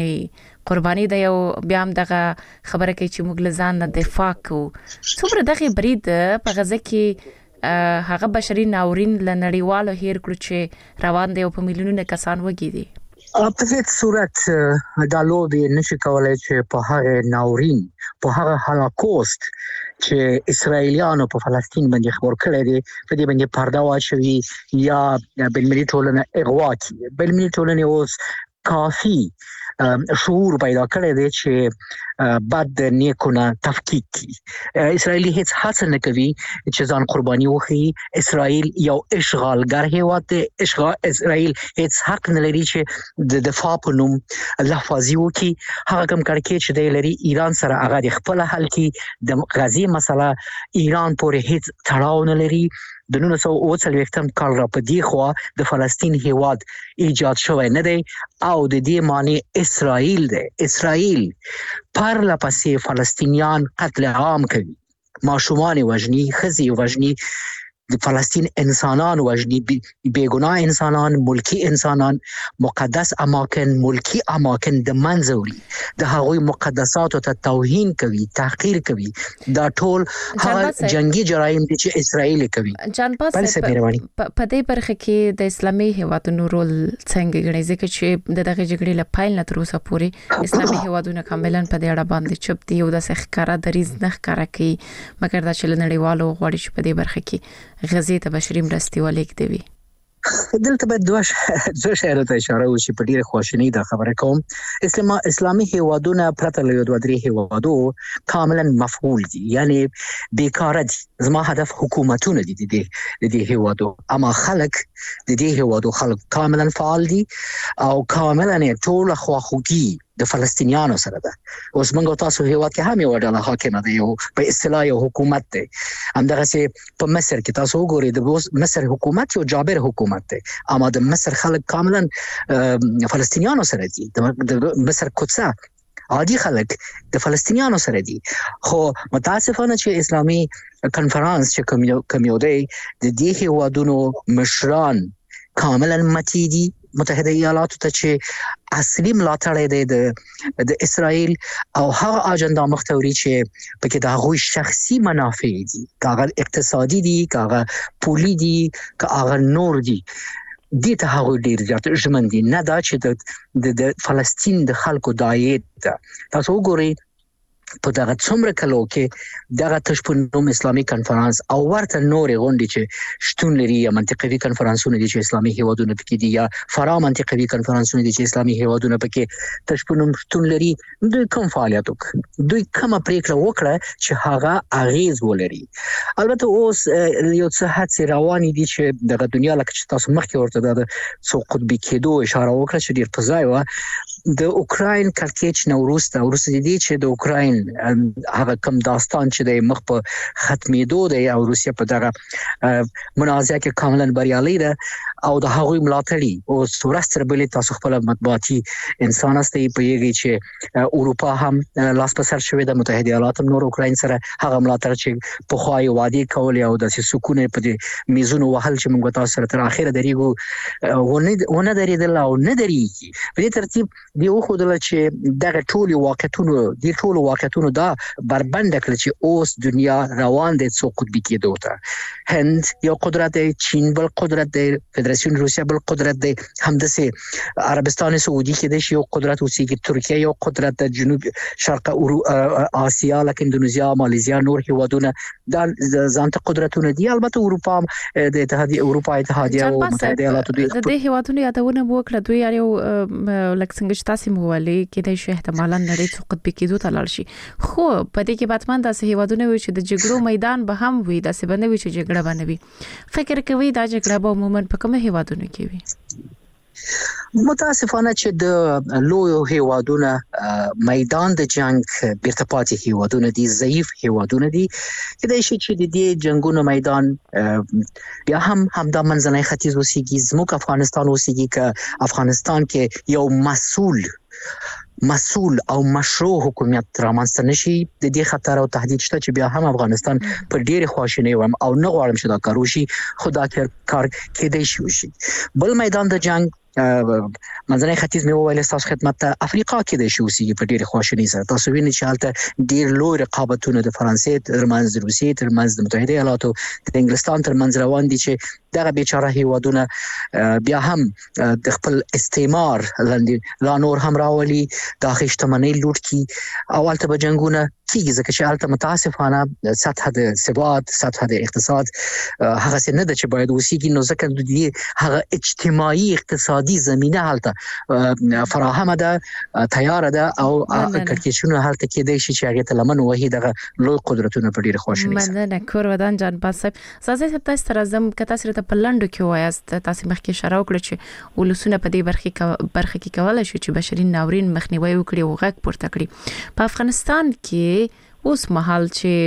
قرباني د یو بیا هم دغه خبره کوي چې موږ لزان دفاع کوو څومره دغه برید په غزه کې هغه بشري ناورین لنړیوالو هیر کړو چې روان دی او په میلیونونو کسان وګی دي په هیڅ صورت د لوبي نشي کولای چې په هغه ناورین په هغه هولوکوست چې اسرائیلیانو په فلسطین باندې خبر کړی دی په دې باندې پرده واچوي یا بین المللي ټولنه اغوا کوي بین المللي ټولنه اوس کافي شعور پیدا کړی دی چې بعد نیکونه تفکیک کی اسرائیلی هیڅ هڅه نه کوي چې ځان قرباني وکړي اسرائیل یو اشغالګر هیواد دی اسرائیل هیڅ حق نه لري چې د دفاع په نوم لفظي وکړي هغه کوم کړکېچ چې دی لري ایران سره هغه د خپل حل کې د غزې مسله ایران پورې هیڅ تړاو نه لري د 1940 کال را په دی خو د فلسطین هیواد ایجاد شوی نه دی او د دې معنی اسرائیل دی اسرائیل پر لپسې فلسطینیان قتل عام کوي ماشومان وژني خزي وژني د فلسطین انسانان وژني بیگناه انسانان ملکی انسانان مقدس اماکن ملکی اماکن د منځوري د هغوی مقدسات ته توهین کوي تحقیر کوي دا ټول هغه جنگي جرایم دي چې اسرائیل کوي جانباز په دې برخه کې د اسلامي هیوادونو رول څنګه غړي ځکه چې دغه جګړې له پایل نه تر اوسه پورې اسلامي هیوادونو کاملا په دې اړه باندې چپ دي او د ښکارا دریز نه ښکارا کوي مګر دا چې نړیوالو غوړي چې په دې برخه کې غزې ته بشري مرستې ولیکدوي دلته به دوه شعرو ته اشاره وشي په ډیره خواشینی دا خبره کوم اسلامي هیوادونه پرته له دوه درې هیوادو کاملا مفعول دي یعنی بیکاره دي زما هدف حکومتونه دي د دې هیوادو اما خلک د دې هیوادو خلک کاملا فعال دي او کاملا ټول خواخوږي د فلسطینیانو سره ده اوس موږ تاسو هیواد کې هم یو ډول حاکم دی یو په اصطلاح یو حکومت دی همدغه سي په مصر کې تاسو وګورئ د مصر حکومت یو جابر حکومت دی اما د مصر خلک کاملا فلسطینیانو سره دي د مصر قدس عادي خلک د فلسطینیانو سره دي خو متاسفانه چې اسلامي کنفرانس چې کوم یو دی د دې هیوادونو مشران کاملا متیدي متحده ایالاتو ته چې اصلي ملاتړ دی د اسرائیل او هغه اجندا مختوري چې پکې د هغوی شخصي منافع دي کاغه اقتصادي دي کاغه پولی دي کاغه نور دي دي ته هغه ډیر زیات ژمن دي نه دا چې د فلسطین د خلکو دایت تاسو وګورئ په دغه څومره کلو کې دغه تشپنوم اسلامي کنفرانس او ورته نورې غونډې چې شتون لري یا منطقوي کنفرانسونه دي چې اسلامي هیوادونه پکې دي یا فرا منطقوي کنفرانسونه دي چې اسلامي هیوادونه پکې تشپنوم شتون لري، دوی کوم فعالیت وکړي، دوی کومه پریکړه وکړه چې هغه اغیز ولري. البته اوس یو څه هڅې روانې دي چې دغه دنیا لکه چې تاسو مخکې ورته د څو قطبي کېدو اشاره وکړه چې ډیر په ځای و. د اوکراین کړکېچ نه وروسته دي چې د اوکراین هغه کوم داستان چې د مخ په ختمېدو دی او روسیا په دغه منازعه کې کاملا بریالي ده او د هغوی ملاتړي او سورستر بلې تاسو خپل مطبوعاتي انسان استي په یږي چې اروپا هم لاس په سر شوې د متحده ایالات نور اوکراین سره هغه ملاتړ چې په خوای وادي کول او د سکون په دې میزونو وهل چې موږ تاسو سره تر اخره درېګو ونه درېدل او نه درېږي. په دې ترتیب دی خو دل چې دغه ټول واقعیتونو دا بربند کړ چې اوس دنیا روان دي څو قطبي کېدو ته. هند یو قدرت دی، چین بل قدرت دی، فدراسیون روسیا بل قدرت دی، همداسې عربستان سعودي کې د یو قدرت اوسېږي، ترکیه یو قدرت د جنوب شرق آسیا لکه اندونیزیا، ماليزیا، نور هیوادونه دا ځانته قدرتونه دي. البته اروپا د اروپا اتحادیه او متحده ایالاتو د دې هیوادونو یادونه وکړه، دوی یو لکه څنګه چې تاسو مولي کې د احتمالاً نړۍ څو قطبي کېدو ته لاړ شي، خو په دې کې باتمان داسې هیوادونه وي چې د جګړو میدان به هم وي، داسې باندې وي چې جګړه باندې وي. فکر کوي دا جګړه به عموما په کومه هیوادونو کې وي؟ متاسفانه چې د لوی هیوادونه میدان د جنگ بیرته پاتې هیوادونه دي، ضعیف هیوادونه دي، کله چې د دې جنگونو میدان بیا هم همدا منځنۍ ختیځ اوسېږي، زموږ افغانستان اوسېږي که افغانستان کې یو مسؤل او مشروع حکومت رامنځته نشي، د دې خطر او تهدید شته چې بیا هم افغانستان په ډېر خواشینی وم او نه غواړم چې دا کار وشي، خو دا کار کېدای شي وشي. بل میدان د جنگ منځنۍ ختیځ مې وویل تاسو خدمت ته افریقا کې د شوسي په ډېر خواشینی سره تاسو وینئ چې حالت ډېر لوی رقابتونه د فرانسې ترمنځ، د روسیې ترمنځ، د متحده ایالاتو د انګلستان ترمنځ روان دي چې دغه بیچاره هیوادونه بیا هم د خپل استعمار لاندې لا نور هم راولي، د خشتمنۍ لوټ کی او البته جنگونه کیږي ځکه چې البته متاسفانه سطح د ثبات، سطح د اقتصاد هغه څه نه ده چې باید وسیږي، نو ځکه د دې هغه اجتماعي اقتصادي زمينه هلته فراهمه ده، تیار ده او کړکېچونه هلته کېدای شي چې هغه ته لمن وهي دغه لوی قدرتونه په ډیره خوشنی مننه. کور ودان جان باسب سازه تاسو تر ازم کته سره په لندو کې وایست، تاسو مخکې اشاره وکړه چې ولسونه په دې برخه کې کولای شي چې بشري ناورین مخنیوي وکړي او غږ پورته کړي. په افغانستان کې اوس مهال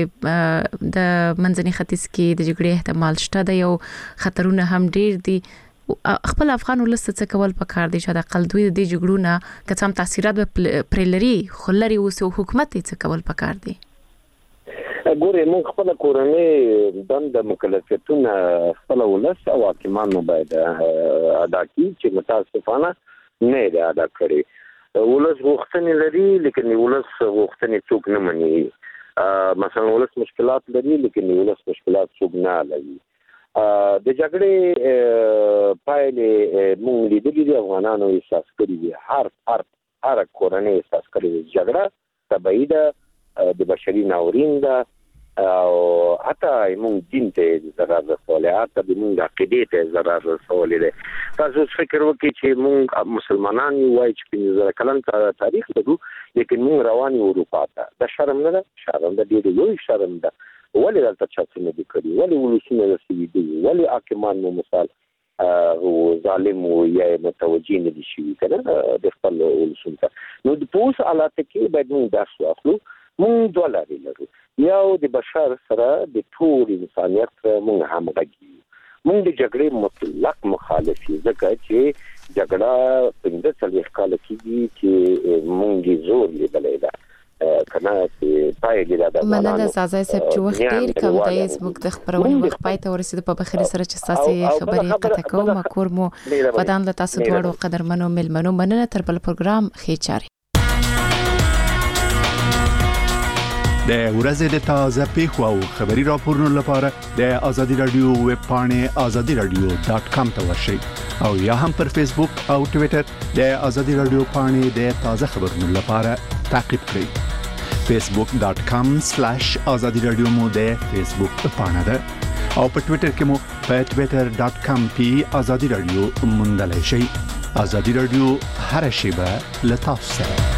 چې د منځني ختیځ کې د جګړې احتمال شته، د یو خطرونه هم ډیر دي. خپل افغان ولست څه کول پکار دي چې د اقل دوی د جګړو نه کڅم تاثیرات پر لري خلري اوس حکومت څه کول پکار دي؟ ګوره موږ خپل کورنۍ د مکلفیتونه خپل ولست او حاکمانو باید ادا کړي چې متاسفانه نه دی ادا کړی. ولست غوښتنې لري لیکن ولست غوښتنې څوک نه مني. مثلا ولست مشکلات لري لیکن ولست مشکلات څوک نه لري. د جګړې پایلې موږ لیدلې دي، افغانانو احساس کړی دي، هر کورنۍ احساس کړی دي جګړه تبعید د بشري ناورین ده او حتی موږ دین ته ضرر رسولی، حتی موږ عقیدې ته ضرر رسولی دی. تاسو فکر وکړئ چې موږ مسلمانان یو وایي چې 15 کلن تاریخ لرو لیکن موږ روان یو اروپا ته. دا شرم نه ده؟ شرم ده، ډېر لوی شرم ده. ولې دلته چا څه نه دي کړي؟ ولې ولسونه رسېدلي دي؟ ولې حاکمان مو مثال او ظالم او یا متوجي نه دي شوي کنه د خپل ولسونو ته؟ نو د پوس حالات کې باید موږ درس واخلو. موږ دوه لارې لرو، یو د بشر سره د ټول انسانیت موږ همغږي یو. موږ د جګړې مطلق مخالف یو ځکه چې جګړه 15 کال کېږي چې موږ زور لیدلې ده کنه چې پایګی دا مننه سازای صاحب چې وخت ډیر کم دی، زموږ د خبرونې وخت پای ته ورسېد. په بخیر سره چې تاسو خبرې قطع کوم کور مو ودان له تاسو دواړو قدرمنو ملمنو مننه. تر بل پروګرام خېچاري د ورځې د تازه پیښو او خبري راپورونو لپاره د ازادي رادیو ویب پاڼې azadiradio.com ته ورشئ او یا هم پر فیسبوک او ټوئیټر د ازادي رادیو پاڼې د تازه خبرونو لپاره تعقیب کړئ. facebook.com/azadi radio مو د فیسبوک پاڼه ده او په ټوئیټر کې مو په twitter.com/azadi radio موندلای شئ. ازادي رادیو هر شیبه له تاسو سره.